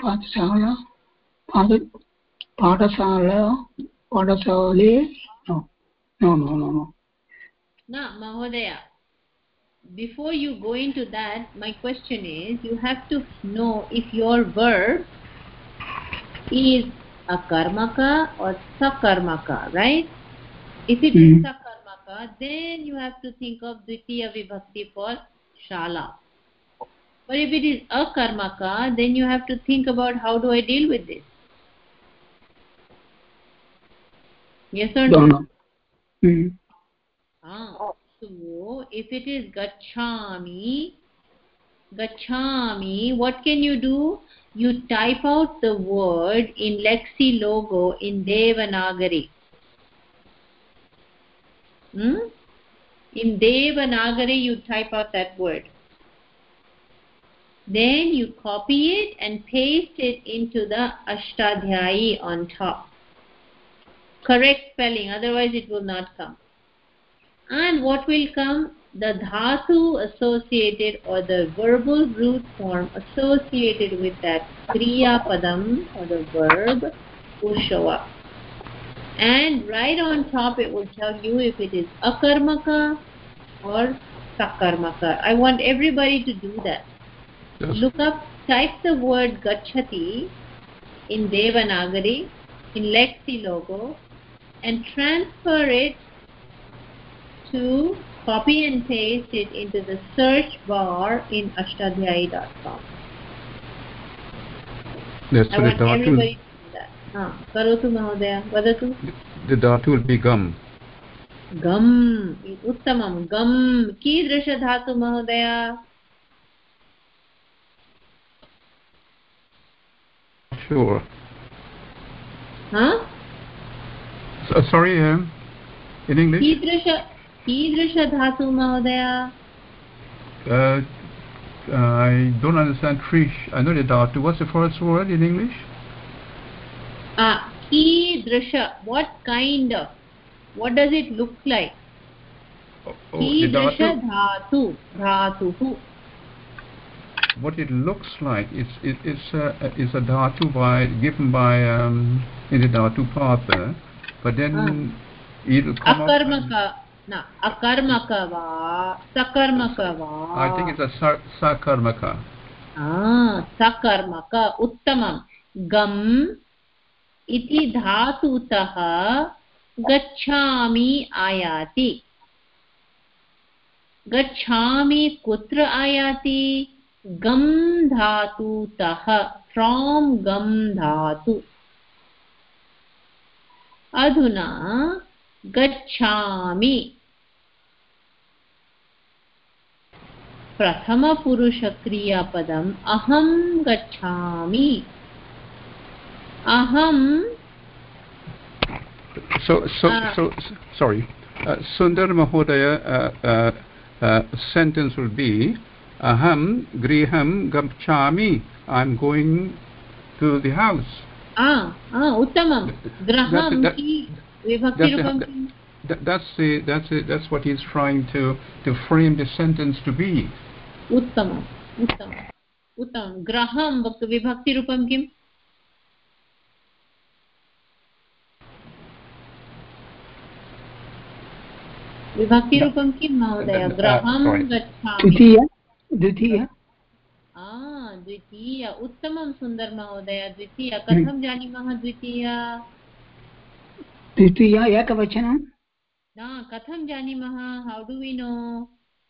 E: No.
A: Na, Mahodaya. Before you go into that, my question is, you have to know if your verb is akarmaka or sakarmaka, right? If it is sakarmaka, then you have to think of dvitiya vibhakti for shala. But if it is akarmaka, then you have to think about how do I deal with this. Yes or no? So if it is gachami, what can you do? You type out the word in Lexi logo in Devanagari. In Devanagari you type out that word. Then you copy it and paste it into the Ashtadhyayi on top. Correct spelling, otherwise it will not come. And what will come? the dhatu associated or the verbal root form associated with that kriya padam or the verb will show up. And right on top it will tell you if it is akarmaka or sakarmaka. I want everybody to do that. Yes. Look up, type the word gachati in Devanagari, in Lexi logo, and transfer it to copy and paste it into the search bar in ashtadhyayi.com. I want everybody to do that. Karotu Mahodaya, vadatu.
D: The dhatu will be gum.
A: Gum, uttamam, gum. Kidrisha dhatu Mahodaya?
D: Sure.
A: Huh?
D: Sorry, in English?
A: Kidrisha dhatu Mahodaya?
D: I don't understand Trish. I know the dhatu. What's the first word in English?
A: Kidrisha. What kind of? What does it look like? Kidrisha dhatu. Dhatu.
D: What it looks like is a dhatu given by in the dhatu partha, but then it'll come
A: akarmaka. Akarmaka va, sakarmaka va.
D: I think it's a sakarmaka.
A: Sakarmaka, uttamam. Gam iti dhatutaha gacchami ayati. Gacchami kutra ayati? Gam dhatutaha, from gam dhatu. Adhuna gacchami. Prathama purusha kriya padam aham gacchami. Aham.
D: So sorry. Sundar Mahodaya sentence will be aham griham gacchami. I'm going to the house.
A: Uttamam. Graham ki vibhakti rupam.
D: That's what he's trying to frame the sentence to be.
A: Uttamam. Graham vibhakti rupam kim? Vibhakti rupam kim Mahodaya? Graham gacchami.
E: Dvitiya.
A: Dvitiya. Uttamam Sundar Mahodaya. Dvitiya. Katham janimah dvitiya?
E: Dvitiya ekavachanam.
A: Katham janimah? How do we know?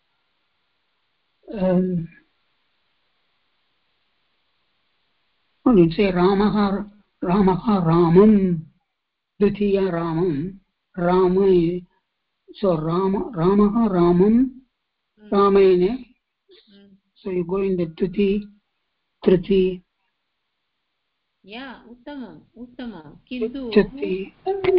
E: Well, you'd say Ramaha Ramam. Dvitiya Ramam. Rama. So Ramaha Ramam. Ramayane. So you go in the Tuti, Triti.
A: Yeah, uttamam. Kintu
E: Chatti,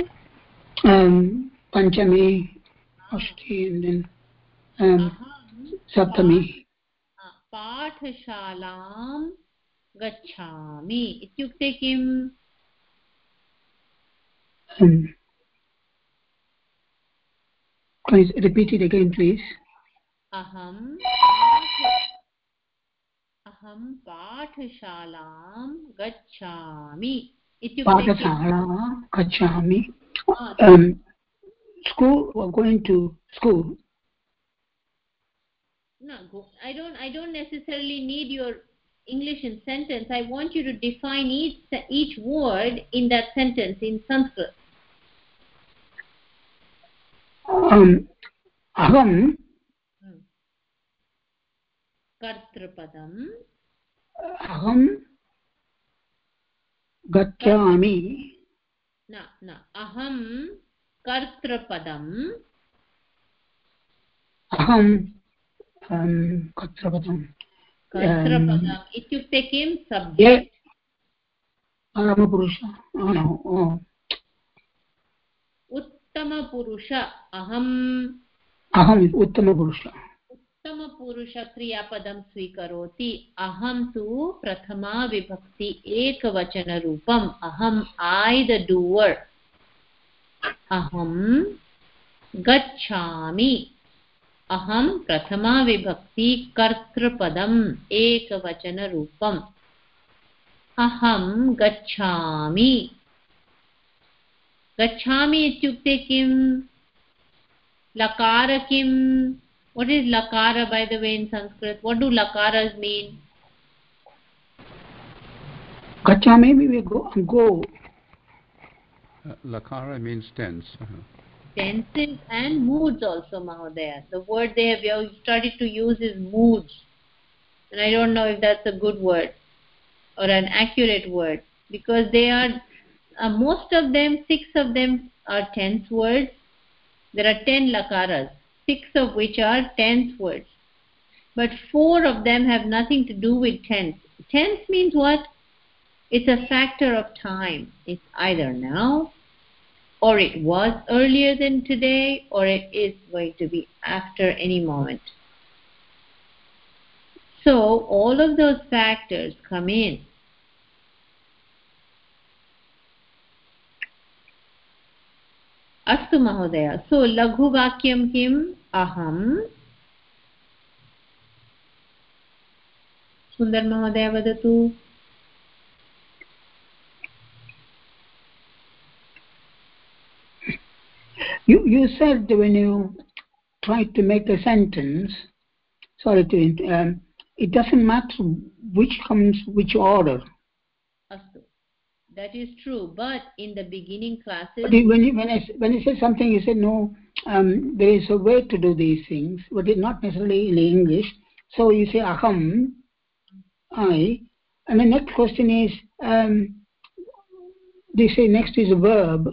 E: Panchami, Ashti, and then Saptami.
A: Pathshalam gacchami. Ityukte kim?
E: Can you repeat it again, please?
A: Aham pathshalam gacchami.
E: Pathshala gacchami. School, or going to school.
A: No, I don't necessarily need your English in sentence. I want you to define each word in that sentence in Sanskrit.
E: Aham.
A: Kartrapadam.
E: Aham gacchami.
A: Aham kartrapadam.
E: Aham kartrapadam.
A: Kartrapadam. Ityukte kim? Subject.
E: Paramapurusha. No.
A: Uttama purusha. Aham
E: is uttama purusha.
A: उत्तमपुरुष क्रियापदं स्वीकरोति. अहं तु प्रथमा विभक्ति एकवचनरूपम्. अहम् I the doer. अहं गच्छामि. aham prathama vibhakti kartrupadam ekavachana rupam. Aham gacchami. Gacchami ityukte kim? Lakara kim? What is lakara, by the way, in Sanskrit? What do lakaras mean?
E: Gacchami, we go.
D: Lakara means tense.
A: Tenses and moods also, Mahodaya. The word they have started to use is moods. And I don't know if that's a good word or an accurate word, because they are, most of them, 6 of them are tense words. There are 10 lakaras, 6 of which are tense words. But 4 of them have nothing to do with tense. Tense means what? It's a factor of time. It's either now, or it was earlier than today, or it is going to be after any moment. So all of those factors come in. Astu Mahodaya. So Laghu Vakyam kim? Aham. Sundar Mahodaya vadatu.
E: You said when you try to make a sentence, it doesn't matter which comes which order.
A: Astu. That is true, but in the beginning classes...
E: But when I said something, you said, no, there is a way to do these things, but it's not necessarily in English. So you say, aham, I, and the next question is, they say next is a verb.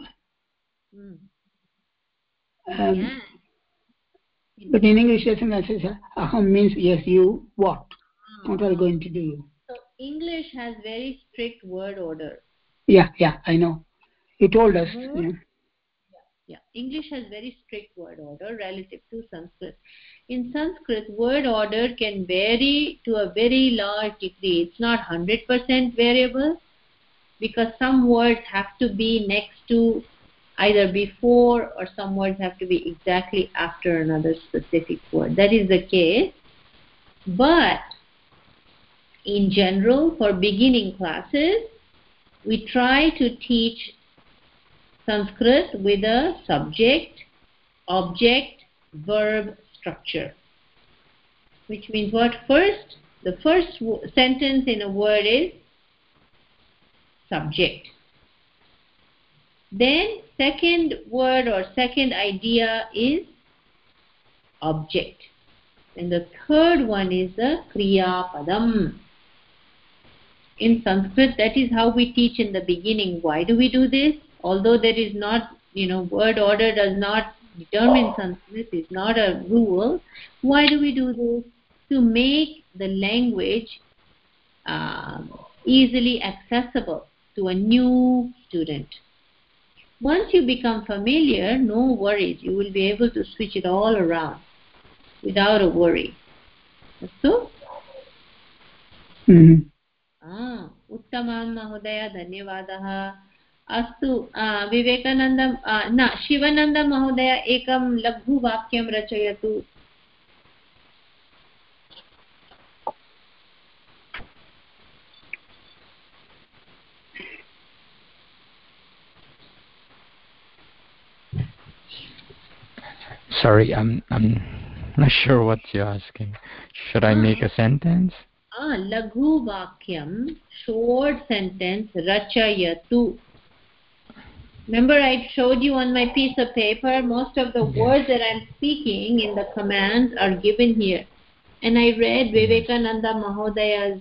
A: Yeah.
E: But in English, it says, aham means, yes, you, what? What are you going to do?
A: So English has very strict word order.
E: Yeah, I know. You told us.
A: Yeah. English has very strict word order relative to Sanskrit. In Sanskrit, word order can vary to a very large degree. It's not 100% variable, because some words have to be next to, either before, or some words have to be exactly after another specific word. That is the case. But in general, for beginning classes, we try to teach Sanskrit with a subject, object, verb structure. Which means what? First, the first sentence in a word is subject. Then second word or second idea is object. And the third one is the Kriya Padam. In Sanskrit, that is how we teach in the beginning. Why do we do this? Although there is not, word order does not determine Sanskrit, it's not a rule. Why do we do this? To make the language easily accessible to a new student. Once you become familiar, no worries. You will be able to switch it all around without a worry. Astu? Uttamam Mahodaya, Dhanyavadaha. Astu, Vivekananda, Shivananda Mahodaya, ekam laghu vakyam rachayatu.
F: Sorry, I'm not sure what you're asking. Should I make a sentence?
A: Laghu vakyam, short sentence, rachayatu. Remember, I showed you on my piece of paper, most of the words that I'm speaking in the commands are given here. And I read Vivekananda Mahodaya's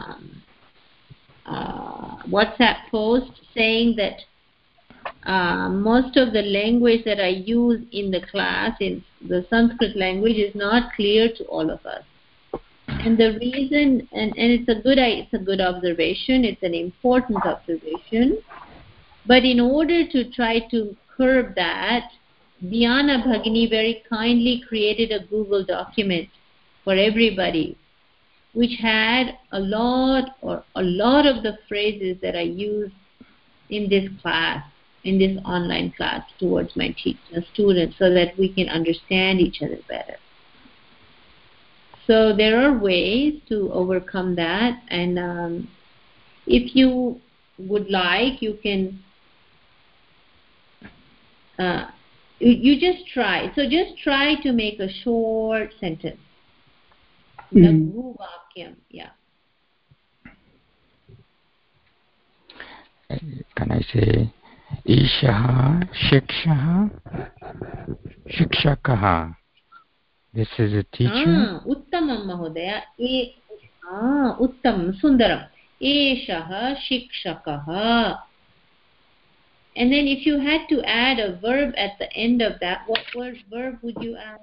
A: WhatsApp post saying that most of the language that I use in the class, in the Sanskrit language, is not clear to all of us. And the reason, and it's a good observation, it's an important observation. But in order to try to curb that, Dhyana Bhagini very kindly created a Google document for everybody, which had a lot of the phrases that I use in this class, in this online class, towards my students, so that we can understand each other better. So there are ways to overcome that, and if you would like, you can you just try. So just try to make a short sentence. Laghu vakyam, yeah.
F: Can I say Ishaha Shikshaha Shikshakaha? This is a teacher.
A: Uttamam Mahodaya. Uttam, Sundaram. Eshaha Shikshakaha. And then if you had to add a verb at the end of that, what verb would you add?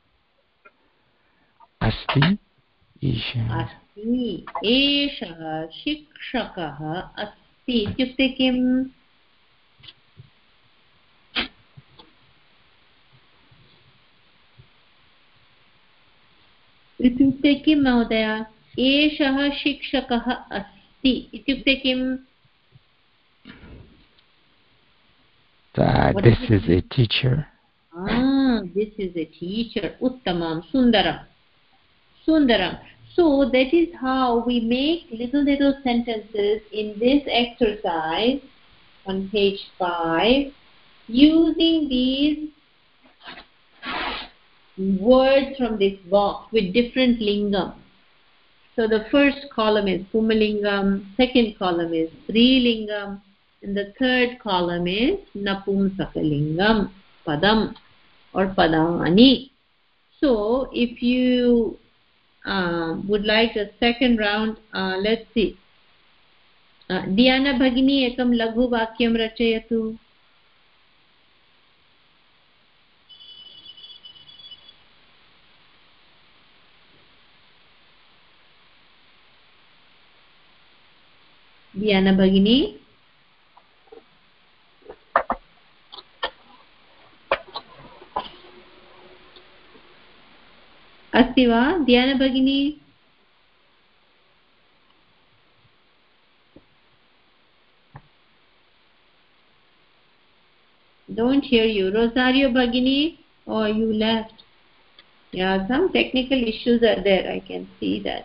F: Asti. Isha.
A: Asti. Eshaha Shikshakaha Asti. Ityukte kim? इत्युक्ते किं महोदय एषः शिक्षकः अस्ति इत्युक्ते किम्
F: This is a teacher.
A: This is a teacher. Uttamam, sundaram. So that is how we make little sentences in this exercise on page 5 using these words from this box with different lingam. So the first column is Pumalingam, second column is Strilingam, and the third column is Napumsakalingam, Padam or Padani. So if you would like a second round, let's see. Diana Bhagini ekam laghu vakyam rachayatu. Diana Bhagini. अस्ति वा Diana Bhagini? Don't hear you. Rosario Bhagini? Oh, you left. Yeah, some technical issues are there. I can see that.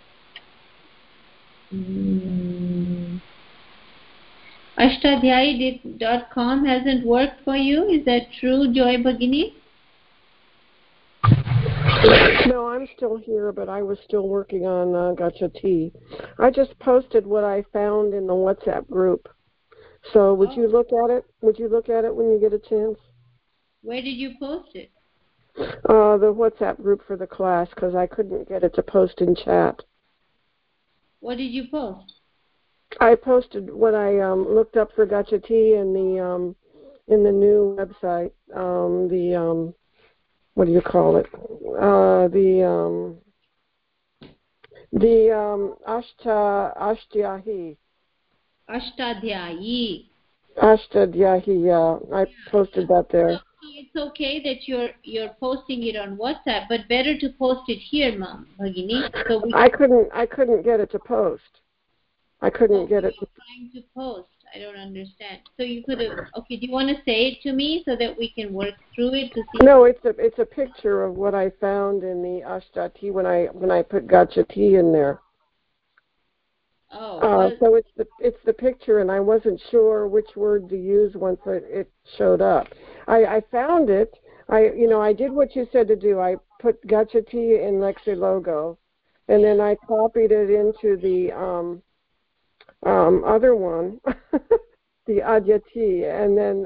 A: Ashtadhyayi.com hasn't worked for you. Is that true, Joy Bhagini?
B: No, I'm still here, but I was still working on Gachati. I just posted what I found in the WhatsApp group. So would you look at it? Would you look at it when you get a chance?
A: Where did you post it?
B: The WhatsApp group for the class, because I couldn't get it to post in chat.
A: What did you post?
B: I posted what I looked up for Gachati in the new website. What do you call it? Ashtadhyayi.
A: Ashtadhyayi.
B: Ashtadhyayi, yeah. I posted that there.
A: It's okay that you're posting it on WhatsApp, but better to post it here, Mom, Bhagini. So
B: I couldn't get it to post. I couldn't get it.
A: Trying to post. I don't understand. So you could have. Okay, do you want to say it to me so that we can work through it to see?
B: No, it's a picture of what I found in the Ashtati when I put Gachati in there. So it's the picture, and I wasn't sure which word to use once it showed up. I found it. I did what you said to do. I put Gachati in Lexi logo, and then I copied it into the other one, the Adyati, and then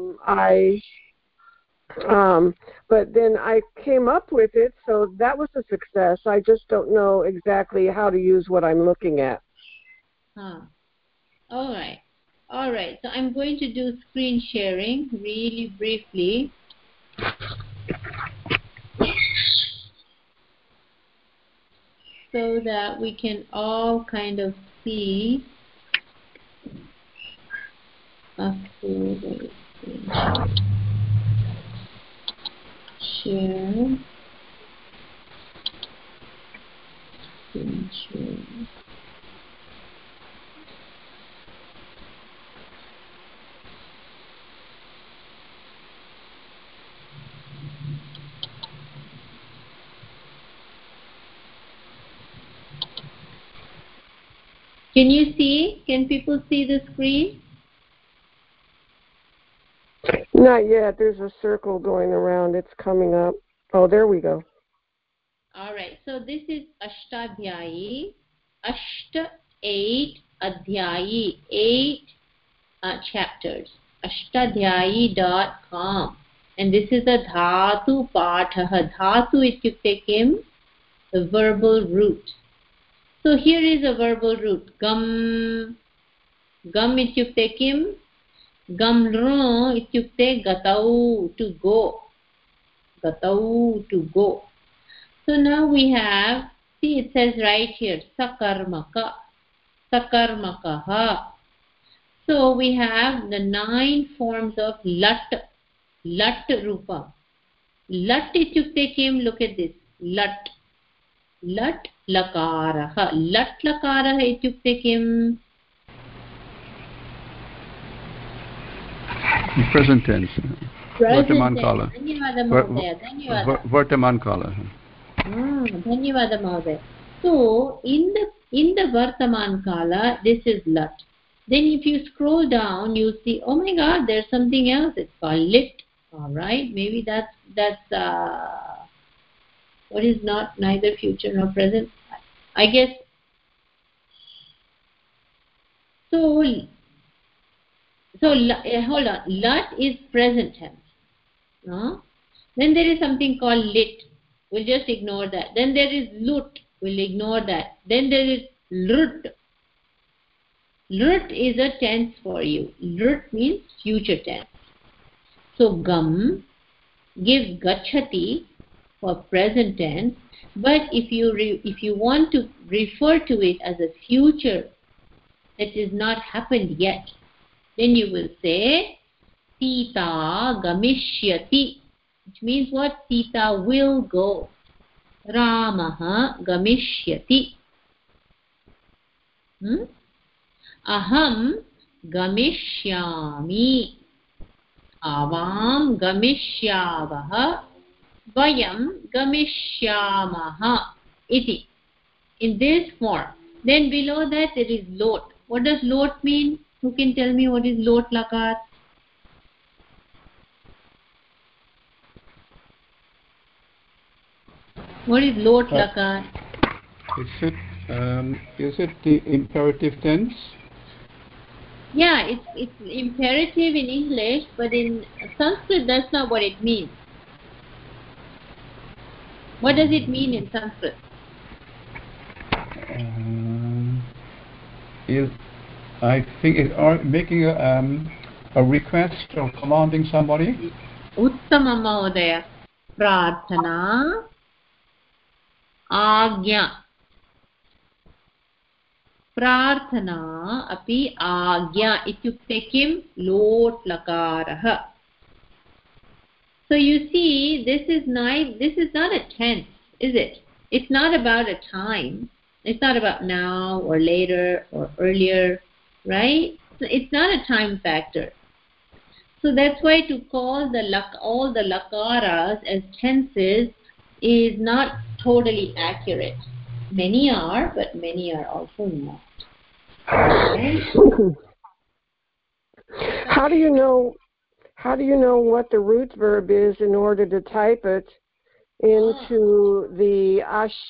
B: but then I came up with it, so that was a success. I just don't know exactly how to use what I'm looking at.
A: All right. So I'm going to do screen sharing really briefly. So that we can all kind of see. Share. Screen share. Can you see? Can people see the screen?
B: Not yet. There's a circle going around. It's coming up. Oh, there we go.
A: All right. So this is Ashtadhyayi. Ashta, 8, Adhyayi, 8 chapters. Ashtadhyayi.com. And this is a Dhatu Patha. Dhatu ityukte kim? The verbal root. So here is a verbal root. Gam. Gam ityukte kim? Gamro ityukte gatau, to go. Gatau, to go. So now we have, see it says right here, sakarmaka, sakarmakaha. So we have the 9 forms of lat, lat rupa. Lat ityukte kim, look at this, lat, lat lakaraha. Lat lakaraha ityukte kim?
D: Present tense. Vartaman kala.
A: Dhanyavada Mahodaya. Dhanyavada.
D: Vartaman kala.
A: Dhanyavada Mahodaya. So in the Vartaman kala, this is lat. Then if you scroll down, you see, oh my God, there's something else. It's called lit. All right, maybe that's what is not neither future nor present. I guess. So hold on. Lat is present tense. No? Then there is something called lit. We'll just ignore that. Then there is lut. We'll ignore that. Then there is lut. Lut is a tense for you. Lut means future tense. So gam gives gachati for present tense. But if you want to refer to it as a future that is not happened yet, then you will say Sita gamishyati, which means what? Sita will go. Ramaha gamishyati. Aham gamishyami. Avam gamishyavaha. Vayam gamishyamaha. Iti. In this form. Then below that there is lot. What does lot mean? Who can tell me what is lot lakar? What is lot lakar?
D: Is it the imperative tense?
A: Yeah, it's imperative in English, but in Sanskrit that's not what it means. What does it mean in Sanskrit?
D: I think making a request or commanding somebody.
A: Uttama Mahodaya. Prarthana Agya. Prarthana api agya ityukte kim? Lot lakarah. So you see, this is not a tense, is it? It's not about a time. It's not about now or later or earlier, right? So it's not a time factor. So that's why to call all the lakaras as tenses is not totally accurate. Many are, but many are also not. Right?
B: How do you know what the root verb is in order to type it into the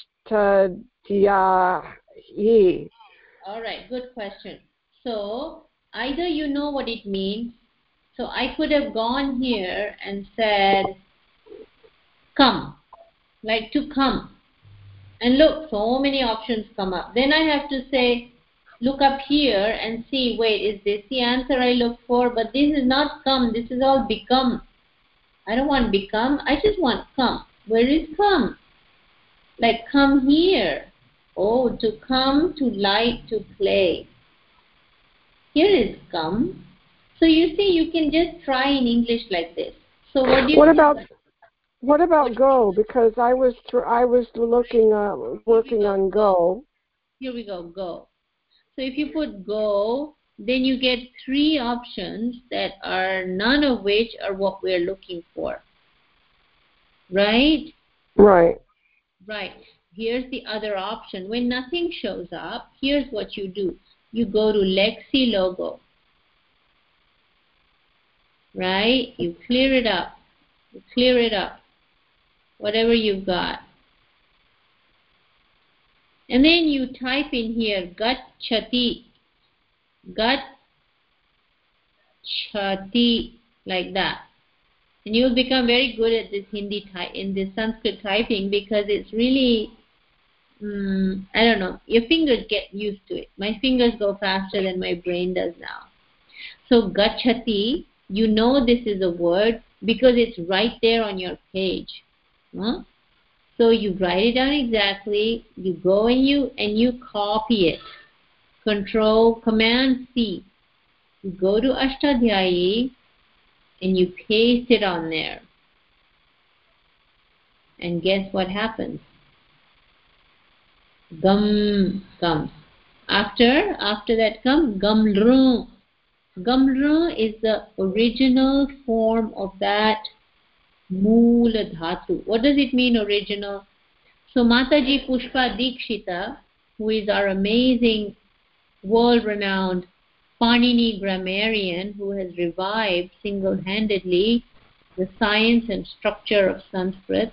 B: Ashtadhyayi?
A: All right, good question. So either you know what it means. So I could have gone here and said, come, like to come. And look, so many options come up. Then I have to say, look up here and see, wait, is this the answer I look for? But this is not come, this is all become. I don't want become, I just want come. Where is come? Like come here. Oh, to come, to like, to play. Here is come. So you see, you can just try in English like this. So what do you
B: What about go? Because I was working on go.
A: Here we go, go. So if you put go, then you get 3 options that are none of which are what we're looking for. Right?
B: Right.
A: Right. Here's the other option. When nothing shows up, here's what you do. you go to Lexi logo, right? You clear it up. You clear it up, whatever you've got. And then you type in here, Gachati, Gachati, like that. And you'll become very good at this this Sanskrit typing, because it's really, I don't know, your fingers get used to it. My fingers go faster than my brain does now. So Gachati, you know this is a word because it's right there on your page. Huh? So you write it down exactly, you go and you copy it. Command C. You go to Ashtadhyayi and you paste it on there. And guess what happens? Gum comes. After that comes Gamru. Gamru is the original form of that Moola Dhatu. What does it mean, original? So Mataji Pushpa Dikshita, who is our amazing, world-renowned Panini grammarian, who has revived single-handedly the science and structure of Sanskrit,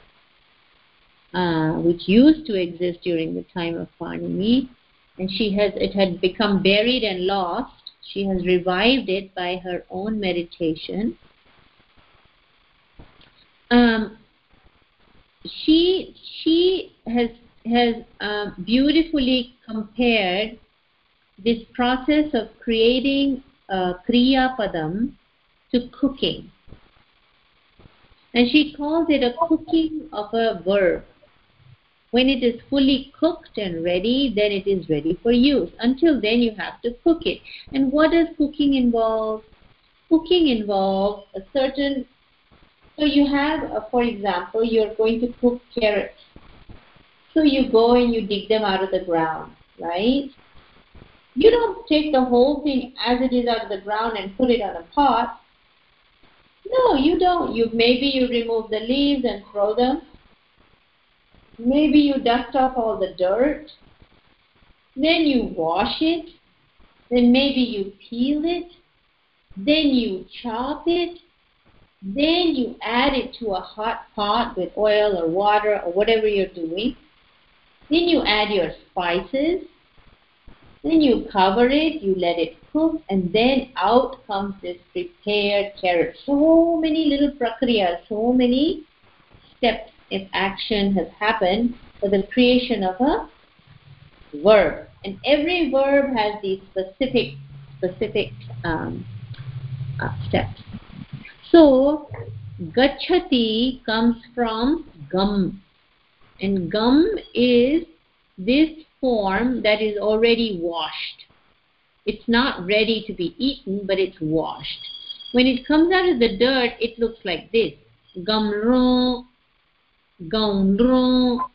A: which used to exist during the time of Panini, and it had become buried and lost. She has revived it by her own meditation. She has beautifully compared this process of creating Kriya Padam to cooking. And she calls it a cooking of a verb. When it is fully cooked and ready, then it is ready for use. Until then, you have to cook it. And what does cooking involve? Cooking involves a certain... So you have, for example, you're going to cook carrots. So you go and you dig them out of the ground, right? You don't take the whole thing as it is out of the ground and put it on a pot. No, you don't. Maybe you remove the leaves and throw them. Maybe you dust off all the dirt. Then you wash it. Then maybe you peel it. Then you chop it. Then you add it to a hot pot with oil or water or whatever you're doing. Then you add your spices. Then you cover it, you let it cook, and then out comes this prepared carrot. So many little prakriyas, so many steps of action has happened for the creation of a verb. And every verb has these specific steps. So, Gachati comes from Gam. And Gam is this form that is already washed. It's not ready to be eaten, but it's washed. When it comes out of the dirt, it looks like this. Gamru, Gamru.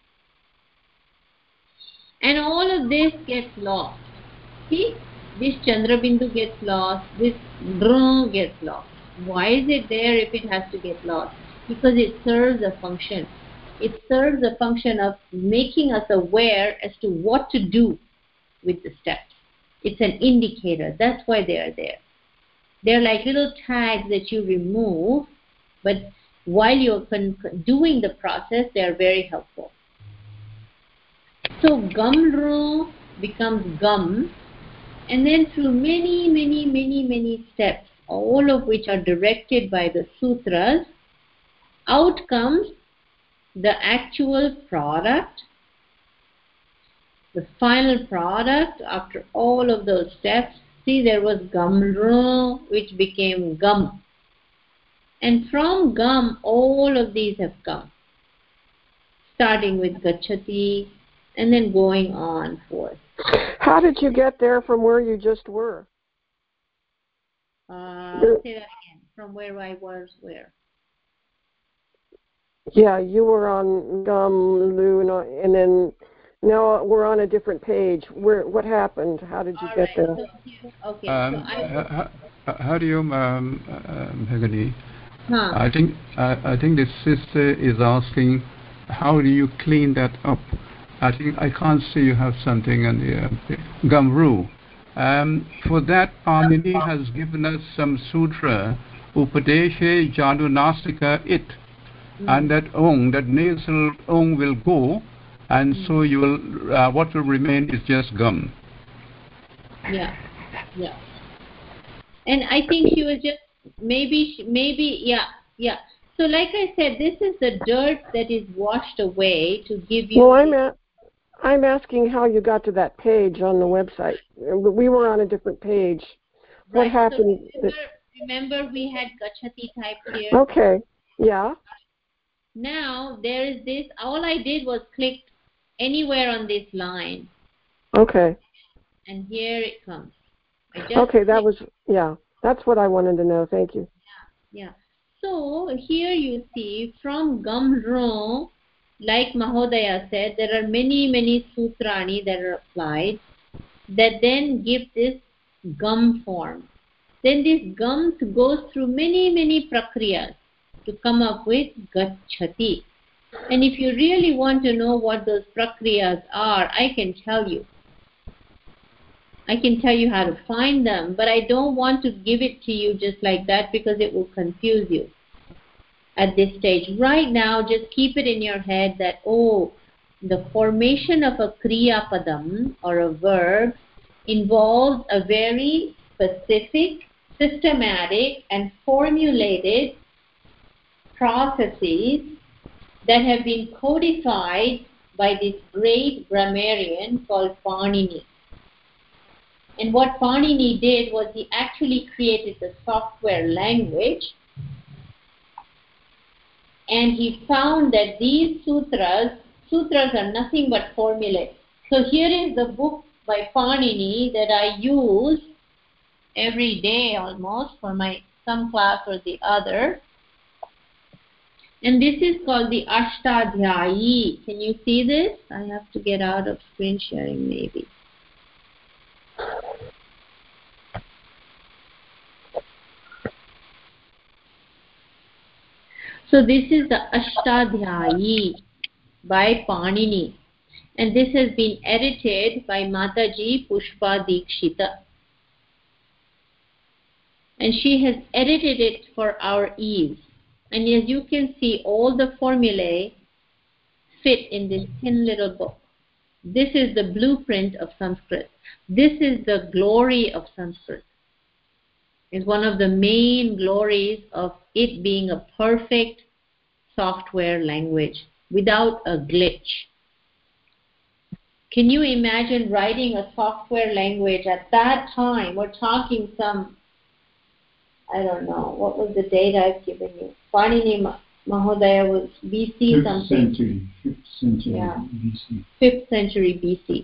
A: And all of this gets lost. See? This Chandrabindu gets lost. This Dru gets lost. Why is it there if it has to get lost? Because it serves a function. It serves a function of making us aware as to what to do with the steps. It's an indicator. That's why they are there. They're like little tags that you remove, but while you're doing the process, they're very helpful. So Gamru becomes Gam, and then through many steps, all of which are directed by the sutras, out comes the actual product, the final product after all of those steps. See, there was Gamru, which became Gam. And from Gam, all of these have come, starting with Gachati and then going on forth.
B: How did you get there from where you just were?
A: Say that again. From where I was, where?
B: Yeah, you were on Gam, and then now we're on a different page. What happened? How did you get there?
A: Okay.
D: How do you, Bhagini?
A: Huh.
D: I think the sister is asking, how do you clean that up? I think I can't see you have something on the Gamru. For that, Panini has given us some sutra, Upadeshe Janunasika It, and that ong, that nasal ong will go, and so you will, what will remain is just gum.
A: Yeah. And I think she was just maybe yeah. So like I said, this is the dirt that is washed away to give you.
B: Well, I'm asking how you got to that page on the website. We were on a different page. What happened?
A: So remember we had Gachati typed here.
B: Okay. Yeah.
A: Now there is this. All I did was click anywhere on this line.
B: Okay.
A: And here it comes.
B: Okay, that's what I wanted to know. Thank you.
A: Yeah. So here you see from Gamro, like Mahodaya said, there are many sutrani that are applied that then give this gum form. Then this gum goes through many prakriyas to come up with Gachati. And if you really want to know what those prakriyas are, I can tell you. I can tell you how to find them, but I don't want to give it to you just like that because it will confuse you at this stage. Right now, just keep it in your head that, the formation of a Kriya Padam or a verb involves a very specific, systematic and formulated processes that have been codified by this great grammarian called Panini. And what Panini did was he actually created the software language, and he found that these sutras are nothing but formulae. So here is the book by Panini that I use every day almost for some class or the other. And this is called the Ashtadhyayi. Can you see this? I have to get out of screen sharing maybe. So this is the Ashtadhyayi by Panini, and this has been edited by Mataji Pushpa Dikshita. And she has edited it for our ease. And as you can see, all the formulae fit in this thin little book. This is the blueprint of Sanskrit. This is the glory of Sanskrit. It's one of the main glories of it being a perfect software language without a glitch. Can you imagine writing a software language at that time? We're talking I don't know, what was the date I've given you? Panini Mahodaya was BC something.
G: 5th century
A: Yeah.
G: BC.
A: 5th century BC.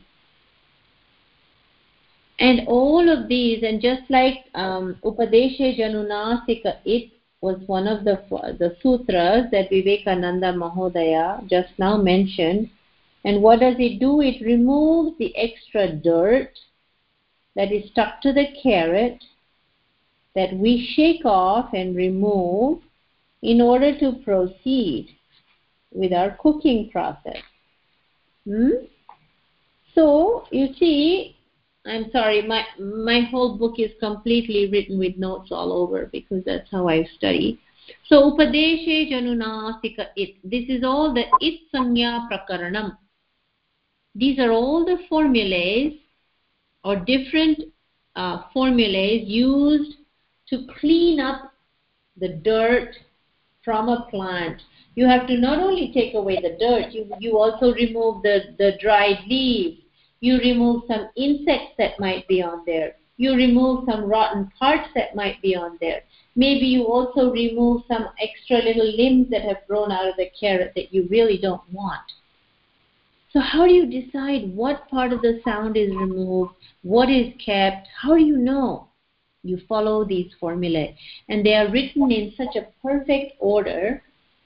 A: And all of these, and just like Upadeshe Janunasika, it was one of the sutras that Vivekananda Mahodaya just now mentioned. And what does it do? It removes the extra dirt that is stuck to the carrot that we shake off and remove in order to proceed with our cooking process. So, you see, I'm sorry, my whole book is completely written with notes all over because that's how I study. So, Upadeshe Janunasika It. This is all the It Sanya Prakaranam. These are all the formulae or different formulae used to clean up the dirt from a plant. You have to not only take away the dirt, you also remove the dried leaves. You remove some insects that might be on there. You remove some rotten parts that might be on there. Maybe you also remove some extra little limbs that have grown out of the carrot that you really don't want. So how do you decide what part of the sound is removed, what is kept? How do you know? You follow these formulae, and they are written in such a perfect order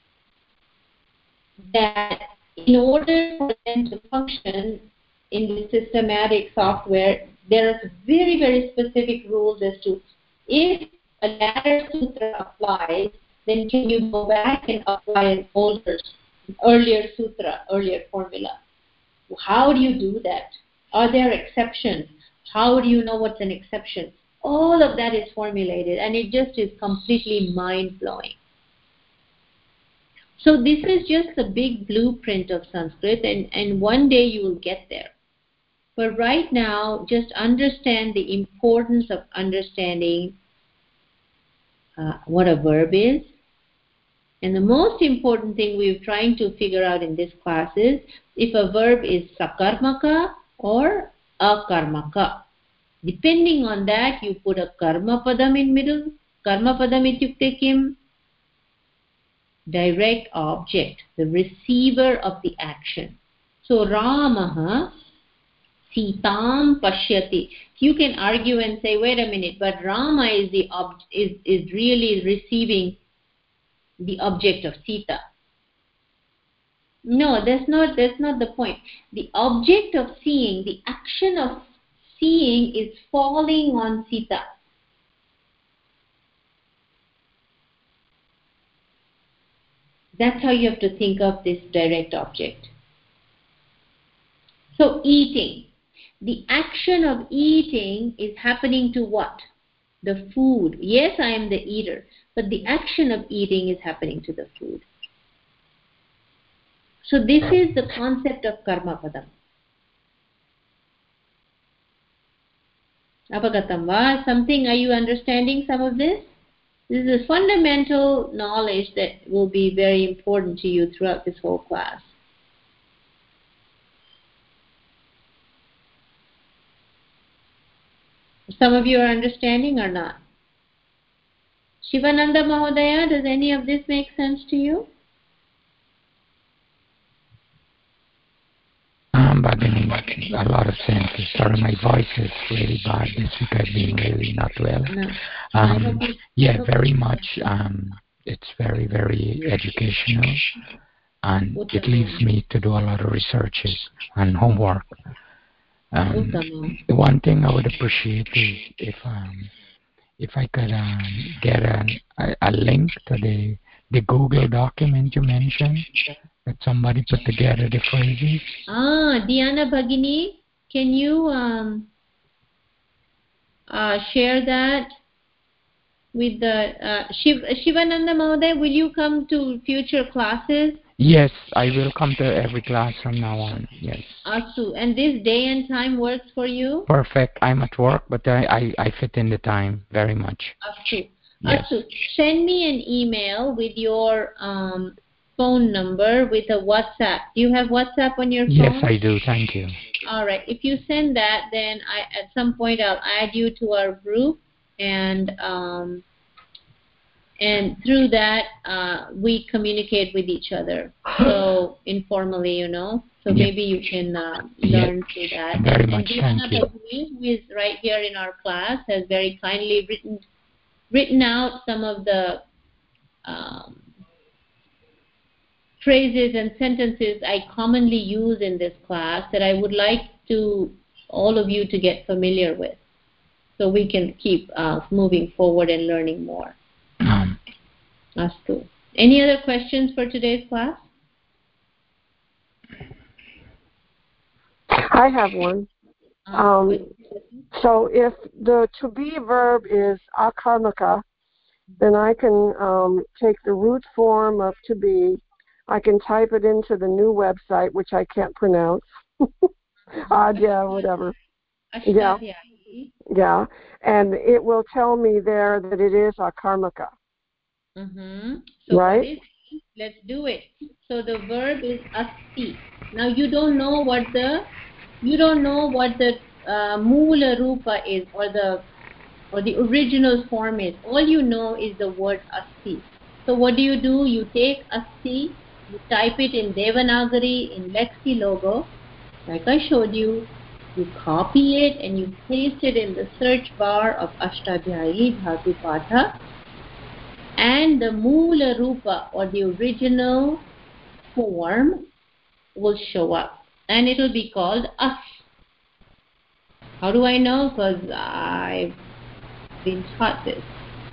A: that in order for them to function in the systematic software, there are very specific rules as to if a latter sutra applies, then can you go back and apply an earlier sutra, earlier formula? How do you do that? Are there exceptions? How do you know what's an exception? All of that is formulated, and it just is completely mind-blowing. So this is just the big blueprint of Sanskrit, and one day you will get there. But right now, just understand the importance of understanding what a verb is. And the most important thing we're trying to figure out in this class is if a verb is sakarmaka or akarmaka. Depending on that, you put a karma padam in middle. Karma padam ityukte kim? Direct object, the receiver of the action. So Ramaha Sitam Pashyati. You can argue and say, wait a minute, but Rama is is really receiving the object of Sita. No, that's not the point. The object of seeing, the action of seeing is falling on Sita. That's how you have to think of this direct object. So eating. The action of eating is happening to what? The food. Yes, I am the eater, but the action of eating is happening to the food. So this is the concept of karma padam. Apagatam va? Something, are you understanding some of this? This is a fundamental knowledge that will be very important to you throughout this whole class. Some of you are understanding or not? Shivananda Mahodaya, does any of this make sense to you?
F: Bhagini, a lot of sense. Sorry, my voice is really bad this week. I've been really not well.
A: No.
F: Yeah, very much. It's very, very educational, and it leaves me to do a lot of researches and homework. One thing I would appreciate is if I could get a link to the Google document you mentioned that somebody put together the phrases.
A: Diana Bhagini, can you share that with the Shivananda Mahoday? Will you come to future classes?
F: Yes, I will come to every class from now on. Yes.
A: Astu. And this day and time works for you?
F: Perfect. I'm at work, but I fit in the time very much.
A: Astu.
F: Yes.
A: Astu. Send me an email with your phone number with a WhatsApp. Do you have WhatsApp on your phone?
F: Yes, I do. Thank you.
A: All right. If you send that, then at some point I'll add you to our group, and through that we communicate with each other. So informally, you know. So maybe you can learn through that.
F: Very much.
A: Diana
F: Thank you.
A: Bhagini, who is right here in our class, has very kindly written out some of the phrases and sentences I commonly use in this class that I would like to all of you to get familiar with, so we can keep moving forward and learning more. Astu. Any other questions for today's class?
B: I have one. So if the to be verb is akarmaka, then I can take the root form of to be. I can type it into the new website, which I can't pronounce. Yeah, whatever. Yeah, and it will tell me there that it is akarmaka.
A: So
B: right?
A: what is it? Let's do it. So the verb is asti. Now you don't know what the mula rupa is, or the original form is. All you know is the word asti. So what do? You take asti, you type it in Devanagari, in Lexi logo, like I showed you. You copy it and you paste it in the search bar of Ashtadhyayi Dhatu Patha, and the Mula Rupa, or the original form, will show up, and it will be called us. How do I know? Because I've been taught this.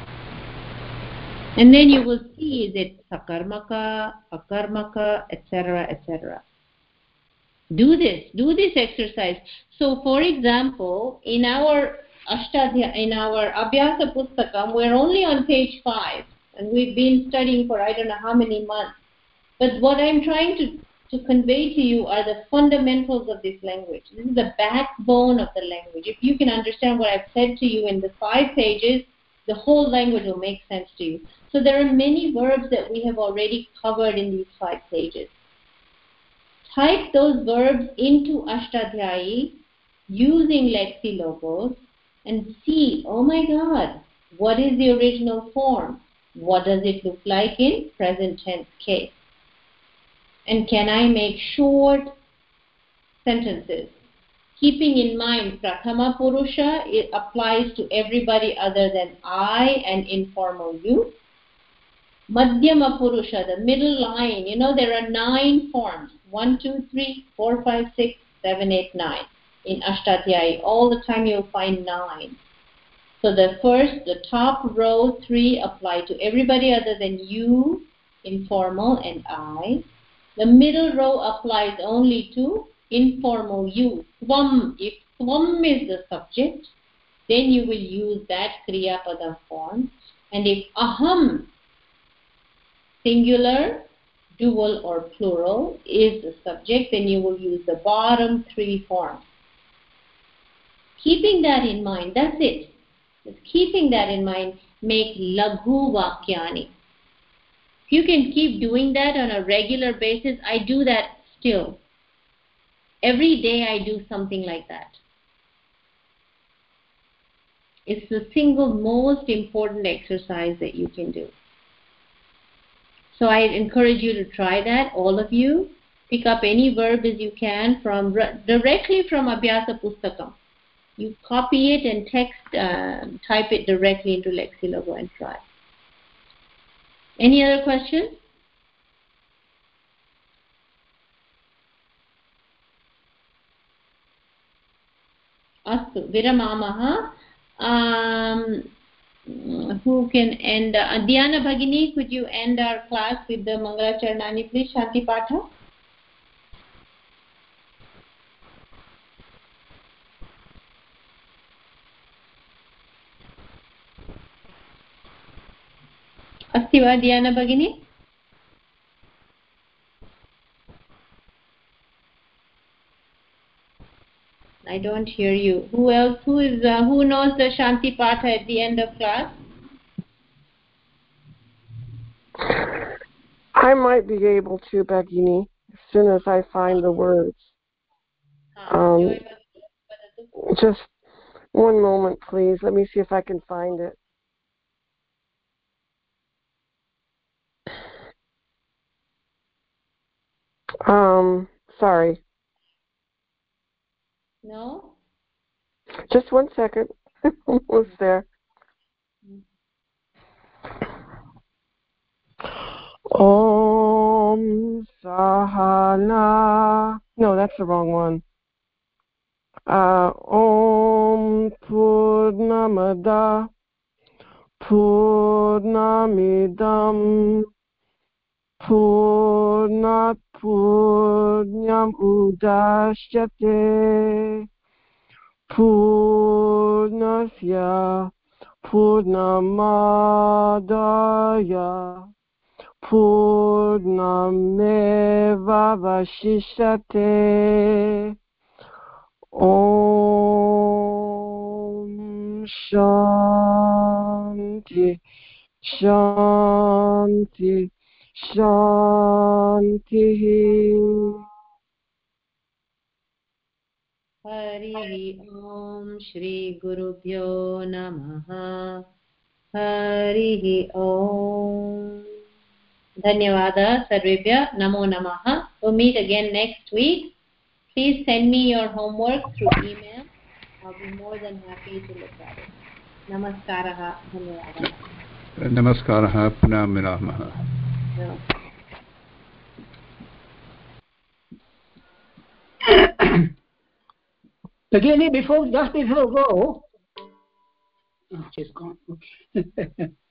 A: And then you will see, is it sakarmaka, akarmaka, etc., etc. Do this exercise. So, for example, in our in our Abhyasa Pustakam, we're only on page 5, and we've been studying for I don't know how many months. But what I'm trying to convey to you are the fundamentals of this language. This is the backbone of the language. If you can understand what I've said to you in the 5 pages, the whole language will make sense to you. So there are many verbs that we have already covered in these 5 pages. Type those verbs into Ashtadhyayi using Lexilogos and see, oh my God, what is the original form? What does it look like in present tense case? And can I make short sentences? Keeping in mind, Prathama Purusha, it applies to everybody other than I and informal you. Madhyama Purusha, the middle line, there are 9 forms. 1, 2, 3, 4, 5, 6, 7, 8, 9. In Ashtadhyayi, all the time you'll find 9. So the top row 3 apply to everybody other than you, informal, and I. The middle row applies only to informal you. Tvam, if tvam is the subject, then you will use that Kriya Pada form. And if aham, singular, dual or plural, is the subject, then you will use the bottom 3 forms. Keeping that in mind, that's it. Just keeping that in mind, make Laghu Vakyani. If you can keep doing that on a regular basis, I do that still. Every day I do something like that. It's the single most important exercise that you can do. So I encourage you to try that, all of you. Pick up any verb as you can directly from Abhyasa Pustakam. You copy it and type it directly into Lexilogo and try. Any other questions? Astu, Viramamaha. Who can end? Dhyana Bhagini, could you end our class with the Mangala Charanani, please? Shanti Patha. Asti va Dhyana Bhagini? I don't hear you. Who else? Who knows the Shanti Patha at the end of class?
B: I might be able to, Bhagini, as soon as I find the words. Just one moment, please. Let me see if I can find it. Sorry.
A: No?
B: Just one second. Almost there. Om Sahana. No, that's the wrong one. Om Purnamada Purnamidam Purnat Purnyam Udashyate Purnasya Purnamadaya Purnameva Vashishyate. Om Shanti Shanti Shanti.
A: Hari Om Shri Gurubhyo Namaha. Hari Om. Dhanyavada Sarvebhya. Namo Namaha. We'll meet again next week. Please send me your homework through email. I'll be more than happy to look at it. Namaskaraha. Dhanyavada.
D: Namaskaraha. Punah milamaha.
E: Again, just before we go, oh, she's gone. Okay.